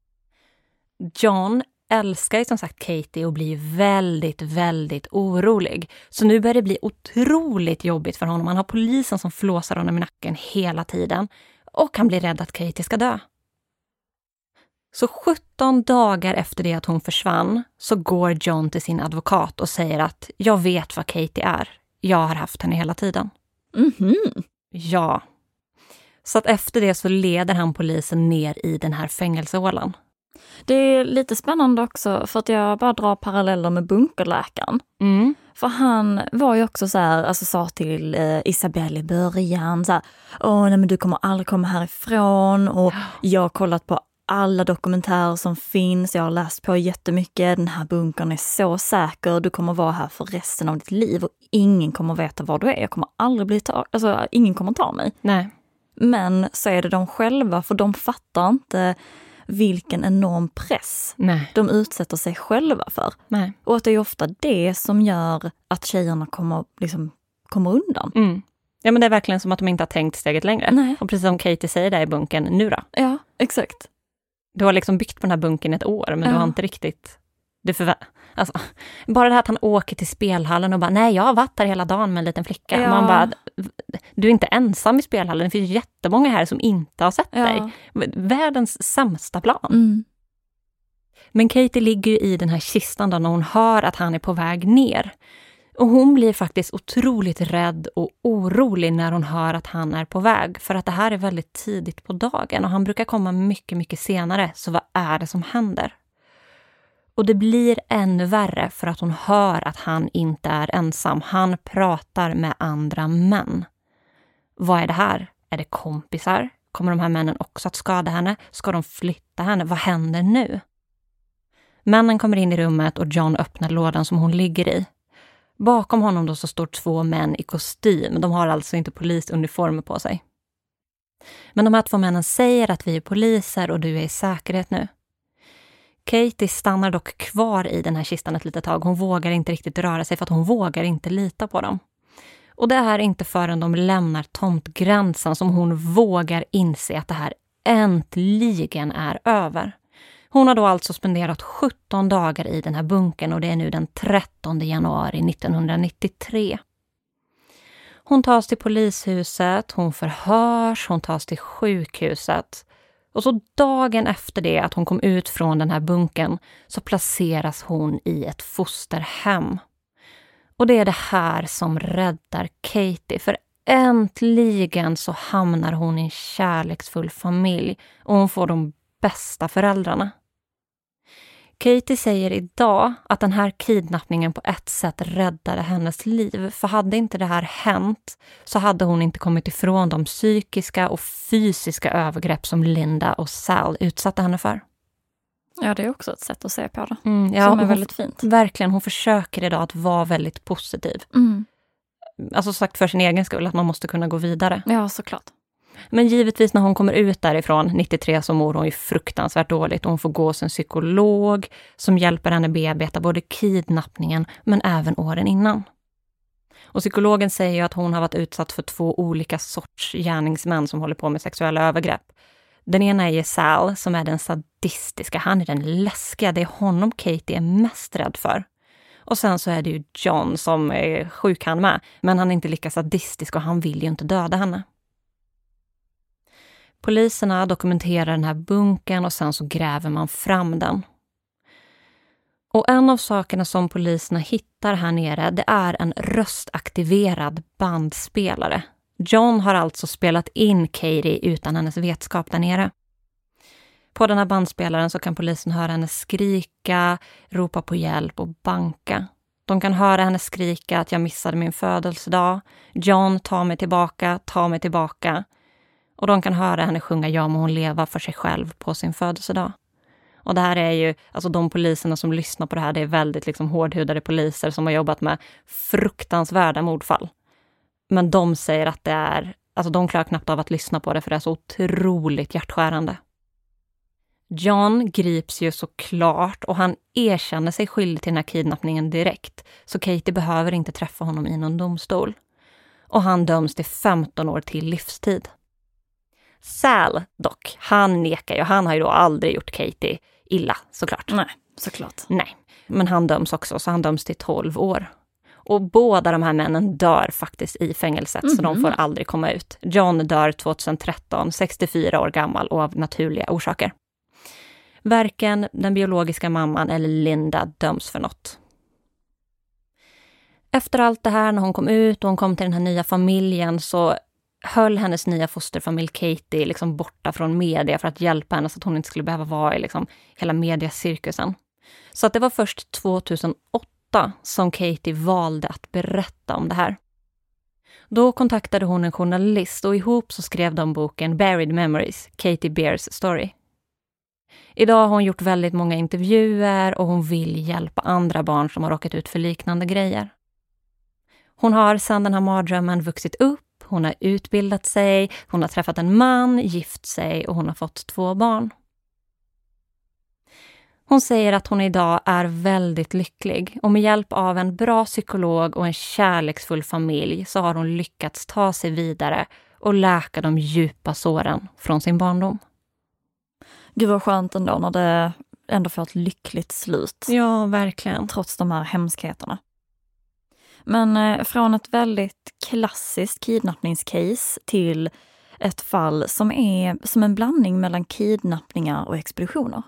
John älskar ju som sagt Katie och blir väldigt orolig. Så nu börjar det bli otroligt jobbigt för honom. Han har polisen som flåsar honom i nacken hela tiden. Och han blir rädd att Katie ska dö. Så 17 dagar efter det att hon försvann så går John till sin advokat och säger att jag vet vad Katie är. Jag har haft henne hela tiden. Ja. Så att efter det så leder han polisen ner i den här fängelsehålan. Det är lite spännande också för att jag bara drar paralleller med bunkerläkaren. För han var ju också så här, alltså sa till Isabelle i början så här, nej men du kommer aldrig komma härifrån och jag har kollat på alla dokumentärer som finns, jag har läst på jättemycket, den här bunkern är så säker, du kommer vara här för resten av ditt liv och ingen kommer veta var du är, jag kommer aldrig bli ingen kommer ta mig. Nej. Men så är det de själva, för de fattar inte vilken enorm press de utsätter sig själva för. Nej. Och att det är ofta det som gör att tjejerna kommer undan. Ja men det är verkligen som att de inte har tänkt steget längre. Nej. Och precis som Katie säger där i bunken, nu då? Ja, exakt. Du har liksom byggt på den här bunken ett år, men du har inte riktigt... Alltså, bara det här att han åker till spelhallen och bara, nej jag har varit där hela dagen med en liten flicka. Ja. Man bara, du är inte ensam i spelhallen, det finns jättemånga här som inte har sett dig. Världens sämsta plan. Men Katie ligger ju i den här kistan då när hon hör att han är på väg ner. Och hon blir faktiskt otroligt rädd och orolig när hon hör att han är på väg. För att det här är väldigt tidigt på dagen och han brukar komma mycket senare. Så vad är det som händer? Och det blir ännu värre för att hon hör att han inte är ensam. Han pratar med andra män. Vad är det här? Är det kompisar? Kommer de här männen också att skada henne? Ska de flytta henne? Vad händer nu? Männen kommer in i rummet och John öppnar lådan som hon ligger i. Bakom honom då så står 2 män i kostym. De har alltså inte polisuniformer på sig. Men de här 2 männen säger att vi är poliser och du är i säkerhet nu. Katie stannar dock kvar i den här kistan ett litet tag. Hon vågar inte riktigt röra sig för att hon vågar inte lita på dem. Och det är inte förrän de lämnar tomtgränsen som hon vågar inse att det här äntligen är över. Hon har då alltså spenderat 17 dagar i den här bunkern och det är nu den 13 januari 1993. Hon tas till polishuset, hon förhörs, hon tas till sjukhuset. Och så dagen efter det att hon kom ut från den här bunkern så placeras hon i ett fosterhem. Och det är det här som räddar Katie, för äntligen så hamnar hon i en kärleksfull familj och hon får de bästa föräldrarna. Katie säger idag att den här kidnappningen på ett sätt räddade hennes liv. För hade inte det här hänt så hade hon inte kommit ifrån de psykiska och fysiska övergrepp som Linda och Sal utsatte henne för. Ja, det är också ett sätt att se på det. Ja, som är väldigt fint. Verkligen, hon försöker idag att vara väldigt positiv. Alltså sagt för sin egen skull, att man måste kunna gå vidare. Ja, såklart. Men givetvis när hon kommer ut därifrån 93 så mår hon ju fruktansvärt dåligt. Och hon får gå hos en psykolog som hjälper henne bearbeta både kidnappningen men även åren innan. Och psykologen säger ju att hon har varit utsatt för 2 olika sorts gärningsmän som håller på med sexuella övergrepp. Den ena är Sal som är den sadistiska, han är den läskiga, det är honom Katie är mest rädd för. Och sen så är det ju John som är sjuk han med, men han är inte lika sadistisk och han vill ju inte döda henne. Poliserna dokumenterar den här bunkern och sen så gräver man fram den. Och en av sakerna som poliserna hittar här nere, det är en röstaktiverad bandspelare. John har alltså spelat in Katie utan hennes vetskap där nere. På den här bandspelaren så kan polisen höra henne skrika, ropa på hjälp och banka. De kan höra henne skrika att jag missade min födelsedag. John, ta mig tillbaka, ta mig tillbaka. Och de kan höra henne sjunga ja må hon leva för sig själv på sin födelsedag. Och det här är ju, alltså de poliserna som lyssnar på det här, det är väldigt liksom hårdhudade poliser som har jobbat med fruktansvärda mordfall. Men de säger att det är, alltså de klarar knappt av att lyssna på det för det är så otroligt hjärtskärande. John grips ju såklart och han erkänner sig skyldig till den här kidnappningen direkt. Så Katie behöver inte träffa honom i någon domstol. Och han döms till 15 år till livstid. Sal dock, han nekar ju. Han har ju då aldrig gjort Katie illa, såklart. Nej, såklart. Nej, men han döms också, så han döms till 12 år. Och båda de här männen dör faktiskt i fängelset, så de får aldrig komma ut. John dör 2013, 64 år gammal och av naturliga orsaker. Varken den biologiska mamman eller Linda döms för något. Efter allt det här, när hon kom ut och hon kom till den här nya familjen, så höll hennes nya fosterfamilj Katie liksom borta från media för att hjälpa henne så att hon inte skulle behöva vara i liksom hela mediacirkusen. Så att det var först 2008 som Katie valde att berätta om det här. Då kontaktade hon en journalist och ihop så skrev de boken Buried Memories, Katie Beers Story. Idag har hon gjort väldigt många intervjuer och hon vill hjälpa andra barn som har råkat ut för liknande grejer. Hon har sedan den här mardrömmen vuxit upp, hon har utbildat sig, hon har träffat en man, gift sig och hon har fått 2 barn. Hon säger att hon idag är väldigt lycklig och med hjälp av en bra psykolog och en kärleksfull familj så har hon lyckats ta sig vidare och läka de djupa såren från sin barndom. Gud vad skönt ändå när det ändå får ett lyckligt slut. Ja, verkligen. Trots de här hemskheterna. Men från ett väldigt klassiskt kidnappningscase till ett fall som är som en blandning mellan kidnappningar och expeditioner.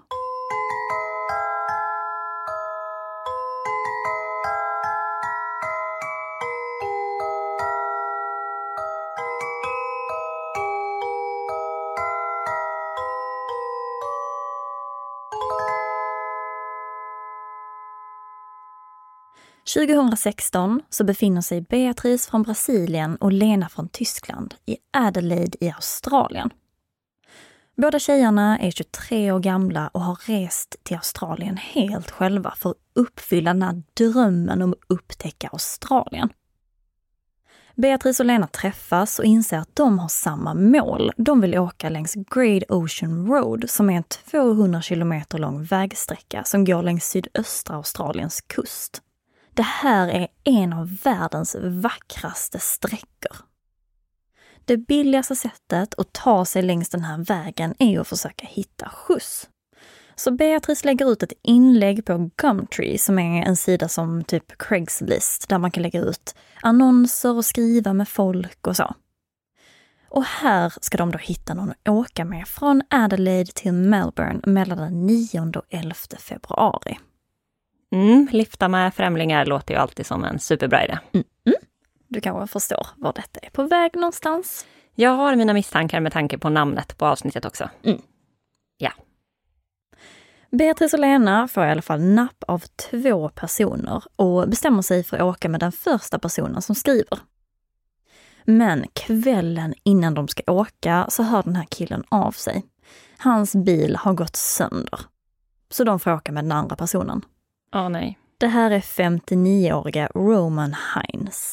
År 2016 så befinner sig Beatrice från Brasilien och Lena från Tyskland i Adelaide i Australien. Båda tjejerna är 23 år gamla och har rest till Australien helt själva för att uppfylla den här drömmen om att upptäcka Australien. Beatrice och Lena träffas och inser att de har samma mål. De vill åka längs Great Ocean Road som är en 200 kilometer lång vägsträcka som går längs sydöstra Australiens kust. Det här är en av världens vackraste sträckor. Det billigaste sättet att ta sig längs den här vägen är att försöka hitta skjuts. Så Beatrice lägger ut ett inlägg på Gumtree som är en sida som typ Craigslist där man kan lägga ut annonser och skriva med folk och så. Och här ska de då hitta någon att åka med från Adelaide till Melbourne mellan den 9 och 11 februari. Lifta med främlingar låter ju alltid som en superbra idé. Du kanske förstår var detta är på väg någonstans. Jag har mina misstankar med tanke på namnet på avsnittet också. Ja. Beatrice och Lena får i alla fall napp av 2 personer och bestämmer sig för att åka med den första personen som skriver. Men kvällen innan de ska åka så hör den här killen av sig. Hans bil har gått sönder. Så de får åka med den andra personen. Nej. Det här är 59-åriga Roman Hines.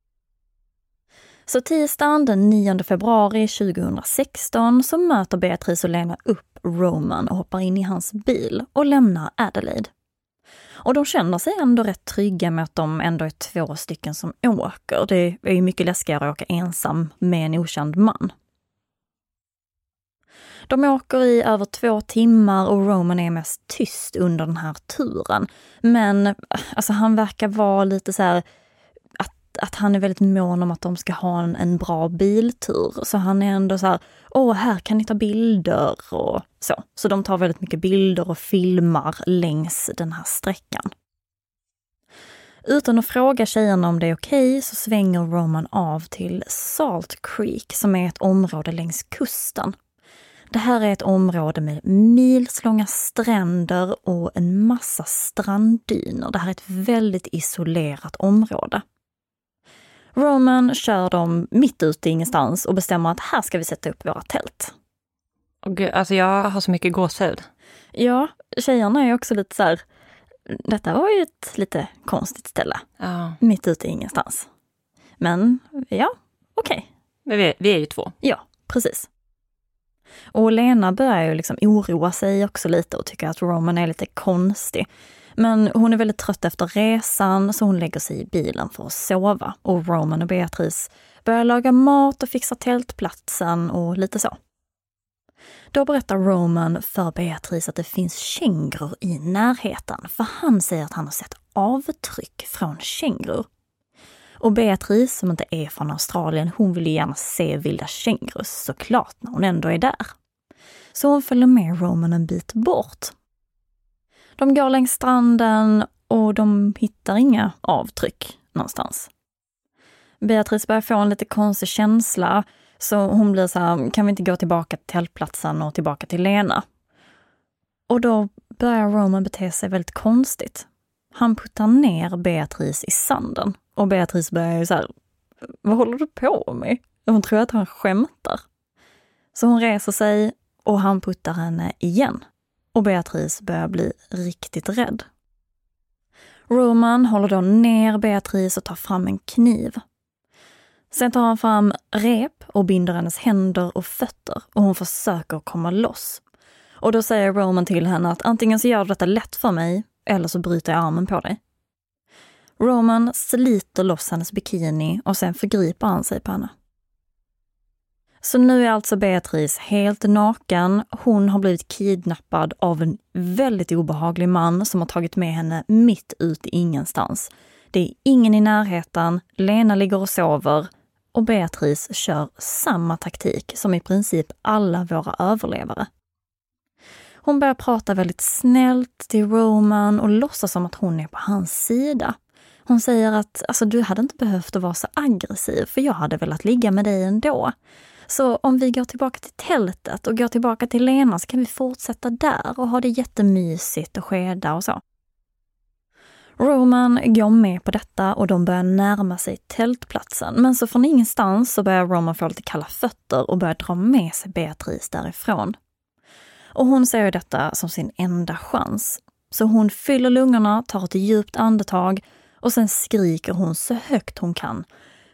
Så tisdagen den 9 februari 2016 så möter Beatrice och Lena upp Roman och hoppar in i hans bil och lämnar Adelaide. Och de känner sig ändå rätt trygga med att de ändå är 2 stycken som åker. Det är ju mycket läskigare att åka ensam med en okänd man. De åker i över 2 timmar och Roman är mest tyst under den här turen. Men alltså, han verkar vara lite så här att han är väldigt mån om att de ska ha en bra biltur. Så han är ändå så här, här kan ni ta bilder och så. Så de tar väldigt mycket bilder och filmar längs den här sträckan. Utan att fråga tjejerna om det är okej så svänger Roman av till Salt Creek som är ett område längs kusten. Det här är ett område med milslånga stränder och en massa stranddyner. Det här är ett väldigt isolerat område. Roman kör dem mitt ute i ingenstans och bestämmer att här ska vi sätta upp våra tält. Och gud, alltså jag har så mycket gåshud. Ja, tjejerna är också lite så här, detta var ju ett lite konstigt ställe. Ja. Mitt ute i ingenstans. Men ja, okej. Men vi är ju 2. Ja, precis. Och Lena börjar ju liksom oroa sig också lite och tycker att Roman är lite konstig. Men hon är väldigt trött efter resan så hon lägger sig i bilen för att sova. Och Roman och Beatrice börjar laga mat och fixa tältplatsen och lite så. Då berättar Roman för Beatrice att det finns kängurur i närheten. För han säger att han har sett avtryck från kängurur. Och Beatrice, som inte är från Australien, hon vill gärna se vilda kängurus såklart när hon ändå är där. Så hon följer med Roman en bit bort. De går längs stranden och de hittar inga avtryck någonstans. Beatrice börjar få en lite konstig känsla så hon blir så här, kan vi inte gå tillbaka till tältplatsen och tillbaka till Lena? Och då börjar Roman bete sig väldigt konstigt. Han puttar ner Beatrice i sanden och Beatrice börjar ju så här, vad håller du på med? Hon tror att han skämtar. Så hon reser sig och han puttar henne igen. Och Beatrice börjar bli riktigt rädd. Roman håller då ner Beatrice och tar fram en kniv. Sen tar han fram rep och binder hennes händer och fötter och hon försöker komma loss. Och då säger Roman till henne att antingen så gör du detta lätt för mig eller så bryter jag armen på dig. Roman sliter loss hennes bikini och sen förgriper han sig på henne. Så nu är alltså Beatrice helt naken. Hon har blivit kidnappad av en väldigt obehaglig man som har tagit med henne mitt ut i ingenstans. Det är ingen i närheten, Lena ligger och sover och Beatrice kör samma taktik som i princip alla våra överlevare. Hon börjar prata väldigt snällt till Roman och låtsas som att hon är på hans sida. Hon säger att alltså, du hade inte behövt att vara så aggressiv för jag hade velat ligga med dig ändå. Så om vi går tillbaka till tältet och går tillbaka till Lena så kan vi fortsätta där och ha det jättemysigt och skeda och så. Roman går med på detta och de börjar närma sig tältplatsen. Men så från ingenstans så börjar Roman få lite kalla fötter och börjar dra med sig Beatrice därifrån. Och hon ser ju detta som sin enda chans. Så hon fyller lungorna, tar ett djupt andetag och sen skriker hon så högt hon kan.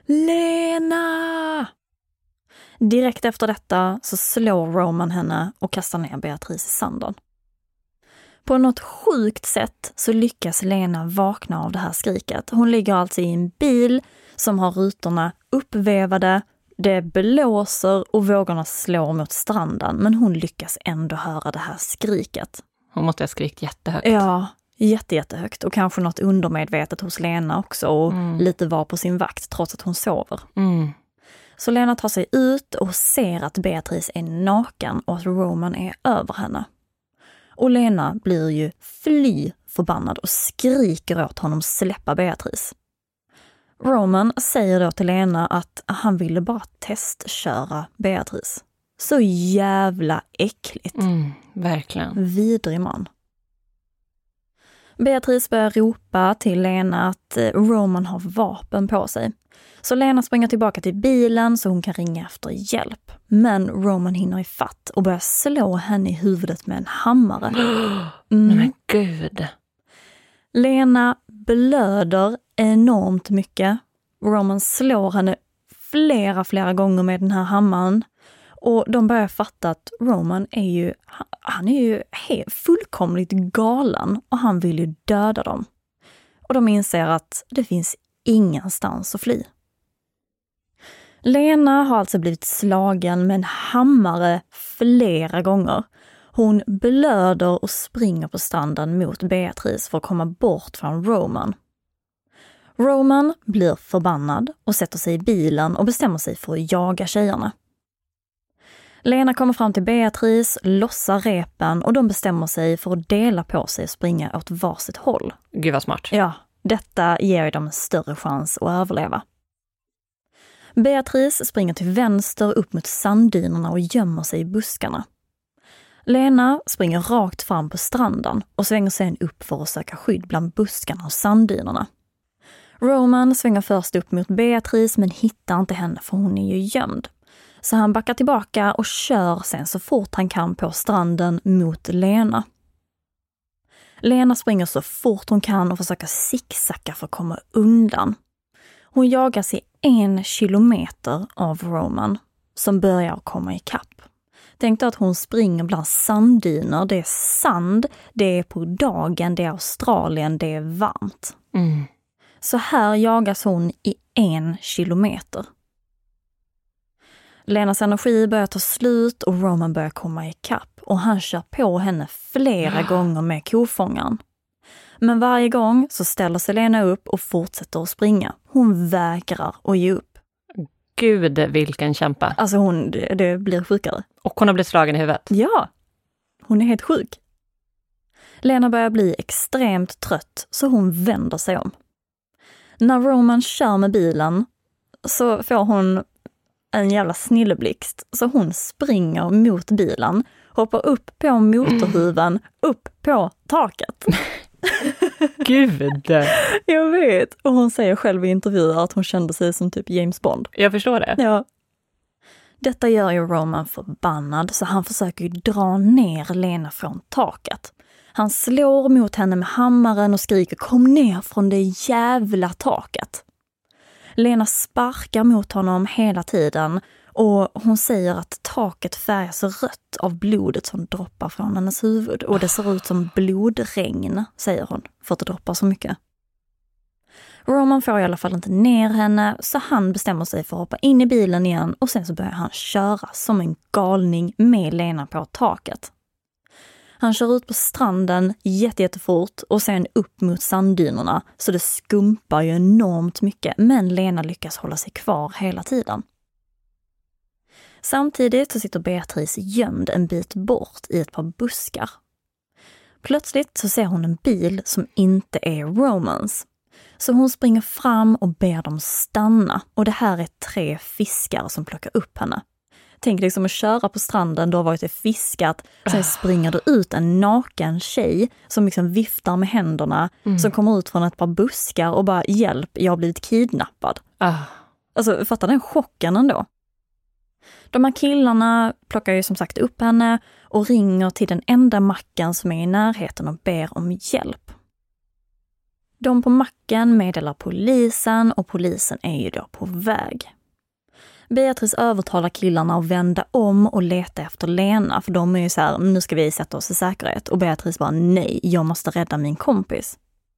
Lena! Direkt efter detta så slår Roman henne och kastar ner Beatrice i sanden. På något sjukt sätt så lyckas Lena vakna av det här skriket. Hon ligger alltså i en bil som har rutorna uppvävade, det blåser och vågorna slår mot stranden men hon lyckas ändå höra det här skriket. Hon måste ha skrikt jättehögt. Ja, jättehögt. Och kanske något undermedvetet hos Lena också. Och lite var på sin vakt trots att hon sover. Så Lena tar sig ut och ser att Beatrice är naken och att Roman är över henne. Och Lena blir ju fly förbannad och skriker åt honom släppa Beatrice. Roman säger då till Lena att han ville bara testköra Beatrice. Så jävla äckligt. Verkligen. Vidrig man. Beatrice börjar ropa till Lena att Roman har vapen på sig. Så Lena springer tillbaka till bilen så hon kan ringa efter hjälp. Men Roman hinner ifatt och börjar slå henne i huvudet med en hammare. Men gud. Lena blöder enormt mycket. Roman slår henne flera gånger med den här hammaren. Och de börjar fatta att Roman är ju fullkomligt galen och han vill ju döda dem. Och de inser att det finns ingenstans att fly. Lena har alltså blivit slagen med en hammare flera gånger. Hon blöder och springer på stranden mot Beatrice för att komma bort från Roman. Roman blir förbannad och sätter sig i bilen och bestämmer sig för att jaga tjejerna. Lena kommer fram till Beatrice, lossar repen och de bestämmer sig för att dela på sig och springa åt varsitt håll. Gud vad smart. Ja, detta ger dem en större chans att överleva. Beatrice springer till vänster upp mot sanddynerna och gömmer sig i buskarna. Lena springer rakt fram på stranden och svänger sen upp för att söka skydd bland buskarna och sanddynerna. Roman svänger först upp mot Beatrice men hittar inte henne för hon är ju gömd. Så han backar tillbaka och kör sen så fort han kan på stranden mot Lena. Lena springer så fort hon kan och försöker zigzacka för att komma undan. Hon jagas i 1 kilometer av Roman som börjar komma i kapp. Tänk att hon springer bland sanddyner, det är sand, det är på dagen, det är Australien, det är varmt. Så här jagas hon i 1 kilometer. Lenas energi börjar ta slut och Roman börjar komma i kapp och han kör på henne flera gånger med kofångaren. Men varje gång så ställer sig Lena upp och fortsätter att springa. Hon vägrar att ge upp. Gud, vilken kämpa. Alltså det blir sjukare. Och hon har blivit slagen i huvudet. Ja, hon är helt sjuk. Lena börjar bli extremt trött så hon vänder sig om. När Roman kör med bilen så får hon en jävla snilleblixt. Så hon springer mot bilen, hoppar upp på motorhuven, upp på taket. Gud! Jag vet. Och hon säger själv i intervjuer att hon kände sig som typ James Bond. Jag förstår det. Ja. Detta gör ju Roman förbannad så han försöker ju dra ner Lena från taket. Han slår mot henne med hammaren och skriker kom ner från det jävla taket. Lena sparkar mot honom hela tiden och hon säger att taket färgas rött av blodet som droppar från hennes huvud. Och det ser ut som blodregn, säger hon, för att det droppar så mycket. Roman får i alla fall inte ner henne så han bestämmer sig för att hoppa in i bilen igen och sen så börjar han köra som en galning med Lena på taket. Han kör ut på stranden jättefort och sen upp mot sanddynerna så det skumpar ju enormt mycket men Lena lyckas hålla sig kvar hela tiden. Samtidigt så sitter Beatrice gömd en bit bort i ett par buskar. Plötsligt så ser hon en bil som inte är Romans. Så hon springer fram och ber dem stanna och det här är 3 fiskare som plockar upp henne. Tänk liksom att köra på stranden, du har varit och fiskat, sen springer du ut en naken tjej som liksom viftar med händerna, som kommer ut från ett par buskar och bara hjälp, jag har blivit kidnappad. Alltså fattar den chocken ändå. De här killarna plockar ju som sagt upp henne och ringer till den enda macken som är i närheten och ber om hjälp. De på macken meddelar polisen och polisen är ju då på väg. Beatrice övertalar killarna att vända om och leta efter Lena för de är ju så här, nu ska vi sätta oss i säkerhet. Och Beatrice bara, nej, jag måste rädda min kompis.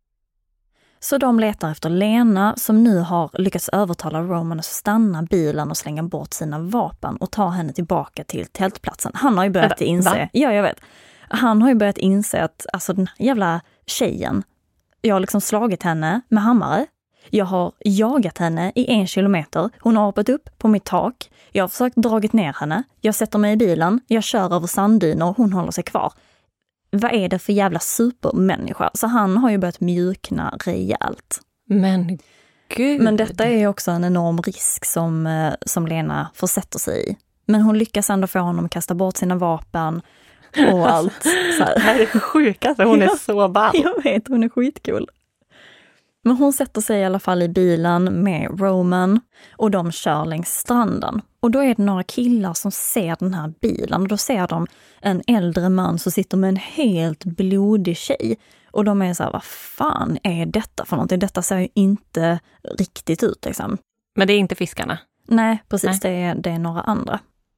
Så de letar efter Lena som nu har lyckats övertala Roman att stanna bilen och slänga bort sina vapen och ta henne tillbaka till tältplatsen. Han har ju börjat inse, ja jag vet, Han har ju börjat inse att alltså den här jävla tjejen, jag har liksom slagit henne med hammare. Jag har jagat henne i 1 kilometer. Hon har hoppat upp på mitt tak. Jag har försökt dragit ner henne. Jag sätter mig i bilen. Jag kör över sanddyner och hon håller sig kvar. Vad är det för jävla supermänniska? Så han har ju börjat mjukna rejält. Men gud. Men detta är ju också en enorm risk som Lena försätter sig i. Men hon lyckas ändå få honom att kasta bort sina vapen och allt. Så här. Det här är sjukt, hon är så ball. Jag vet, hon är skitcool. Men hon sätter sig i alla fall i bilen med Roman och de kör längs stranden. Och då är det några killar som ser den här bilen och då ser de en äldre man som sitter med en helt blodig tjej. Och de är så här, vad fan är detta för någonting? Detta ser ju inte riktigt ut liksom. Men det är inte fiskarna? Nej, precis. Nej. Det är några andra.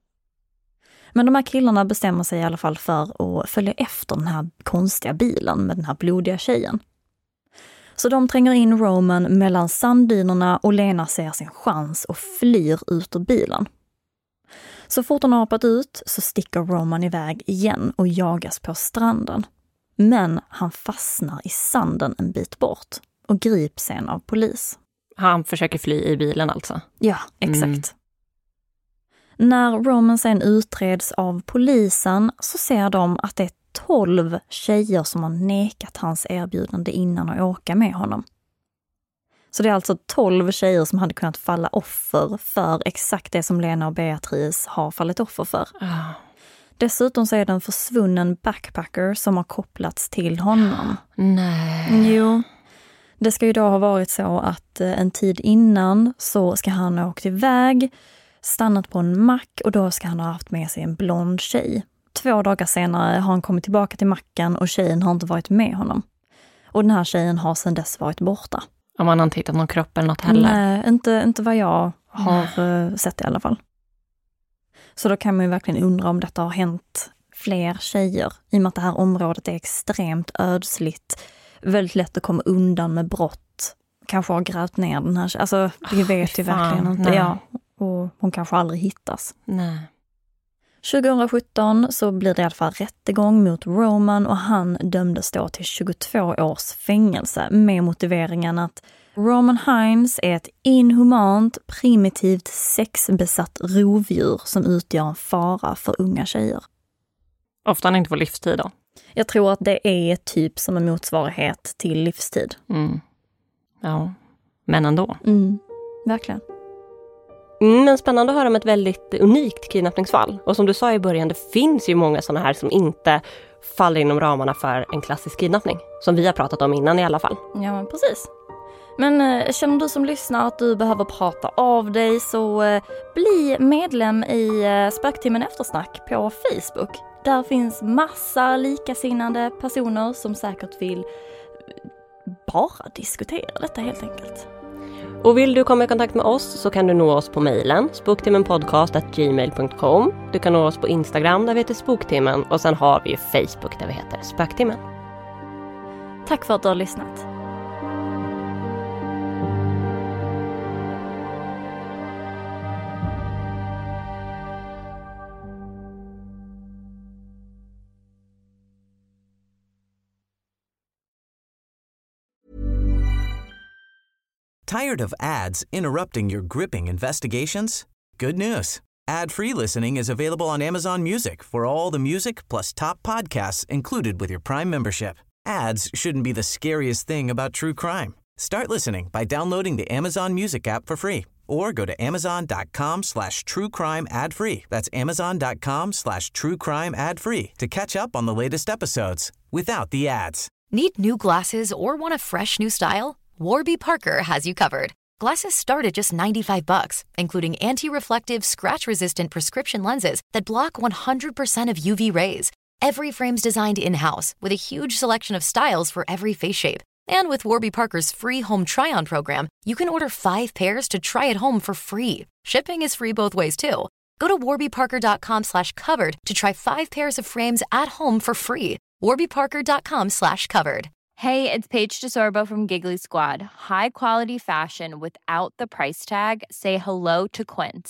Men de här killarna bestämmer sig i alla fall för att följa efter den här konstiga bilen med den här blodiga tjejen. Så de tränger in Roman mellan sanddynerna och Lena ser sin chans och flyr ut ur bilen. Så fort hon har hoppat ut så sticker Roman iväg igen och jagas på stranden. Men han fastnar i sanden en bit bort och grips sen av polis. Han försöker fly i bilen alltså? Ja, exakt. När Roman sen utreds av polisen så ser de att det är 12 tjejer som har nekat hans erbjudande innan att åka med honom. Så det är alltså 12 tjejer som hade kunnat falla offer för exakt det som Lena och Beatrice har fallit offer för. Dessutom så är det en försvunnen backpacker som har kopplats till honom. Nej. Jo. Det ska ju då ha varit så att en tid innan så ska han ha åkt iväg, stannat på en mack och då ska han ha haft med sig en blond tjej. 2 dagar senare har han kommit tillbaka till macken och tjejen har inte varit med honom. Och den här tjejen har sedan dess varit borta. Om man har inte hittat någon kropp eller något heller? Nej, inte vad jag har sett i alla fall. Så då kan man ju verkligen undra om detta har hänt fler tjejer. I och med att det här området är extremt ödsligt. Väldigt lätt att komma undan med brott. Kanske har grävt ner den här tjejen. Alltså, det vet ju verkligen inte. Ja, och hon kanske aldrig hittas. Nej. 2017 så blir det i alla fall rättegång mot Roman och han dömdes då till 22 års fängelse med motiveringen att Roman Hines är ett inhumant, primitivt sexbesatt rovdjur som utgör en fara för unga tjejer. Ofta han inte får livstid då? Jag tror att det är typ som en motsvarighet till livstid. Ja, men ändå. Verkligen. Men spännande att höra om ett väldigt unikt kidnappningsfall. Och som du sa i början, det finns ju många sådana här som inte faller inom ramarna för en klassisk kidnappning. Som vi har pratat om innan i alla fall. Ja, men precis. Men känner du som lyssnar att du behöver prata av dig så bli medlem i Spöktimmen Eftersnack på Facebook. Där finns massa likasinnade personer som säkert vill bara diskutera detta helt enkelt. Och vill du komma i kontakt med oss så kan du nå oss på mejlen spoktimmenpodcast@gmail.com. Du kan nå oss på Instagram där vi heter Spoktimmen och sen har vi ju Facebook där vi heter Spöktimmen. Tack för att du har lyssnat. Tired of ads interrupting your gripping investigations? Good news. Ad-free listening is available on Amazon Music for all the music plus top podcasts included with your Prime membership. Ads shouldn't be the scariest thing about true crime. Start listening by downloading the Amazon Music app for free or go to amazon.com/truecrime ad-free. That's amazon.com/truecrime ad-free to catch up on the latest episodes without the ads. Need new glasses or want a fresh new style? Warby Parker has you covered. Glasses start at just $95, including anti-reflective, scratch-resistant prescription lenses that block 100% of UV rays. Every frame's designed in-house with a huge selection of styles for every face shape. And with Warby Parker's free home try-on program, you can order 5 pairs to try at home for free. Shipping is free both ways too. Go to warbyparker.com/covered to try 5 pairs of frames at home for free. warbyparker.com/covered. Hey, it's Paige DeSorbo from Giggly Squad. High quality fashion without the price tag. Say hello to Quince.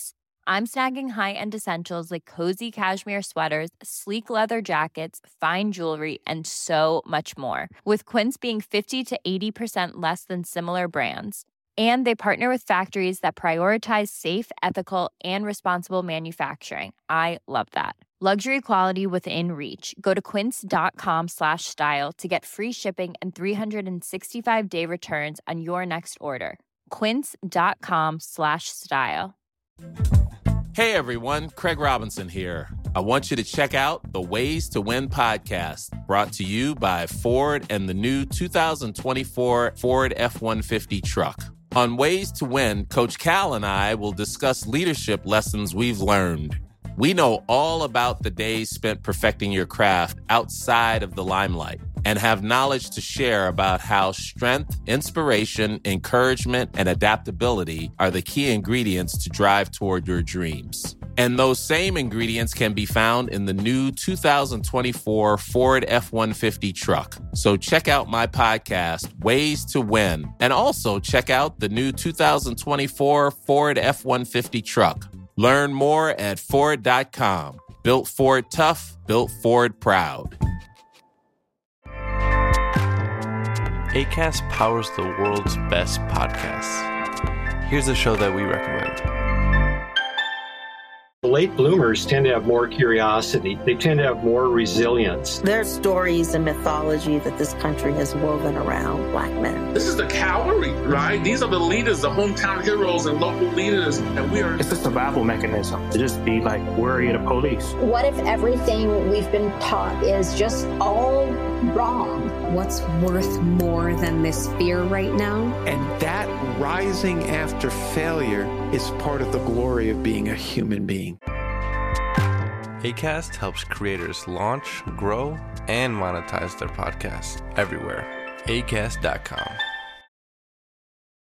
I'm snagging high-end essentials like cozy cashmere sweaters, sleek leather jackets, fine jewelry, and so much more. With Quince being 50 to 80% less than similar brands. And they partner with factories that prioritize safe, ethical, and responsible manufacturing. I love that. Luxury quality within reach. Go to quince.com/style to get free shipping and 365-day returns on your next order. Quince.com/style. Hey everyone, Craig Robinson here. I want you to check out the Ways to Win podcast, brought to you by Ford and the new 2024 Ford F-150 truck. On Ways to Win, Coach Cal and I will discuss leadership lessons we've learned. We know all about the days spent perfecting your craft outside of the limelight and have knowledge to share about how strength, inspiration, encouragement, and adaptability are the key ingredients to drive toward your dreams. And those same ingredients can be found in the new 2024 Ford F-150 truck. So check out my podcast, Ways to Win, and also check out the new 2024 Ford F-150 truck. Learn more at Ford.com. Built Ford tough, built Ford proud. Acast powers the world's best podcasts. Here's a show that we recommend. Late bloomers tend to have more curiosity. They tend to have more resilience. There's stories and mythology that this country has woven around Black men. This is the cavalry, right? These are the leaders, the hometown heroes and local leaders. And we are... It's a survival mechanism to just be like worry of the police. What if everything we've been taught is just all wrong? What's worth more than this fear right now? And that rising after failure is part of the glory of being a human being. Acast helps creators launch, grow, and monetize their podcasts everywhere. Acast.com.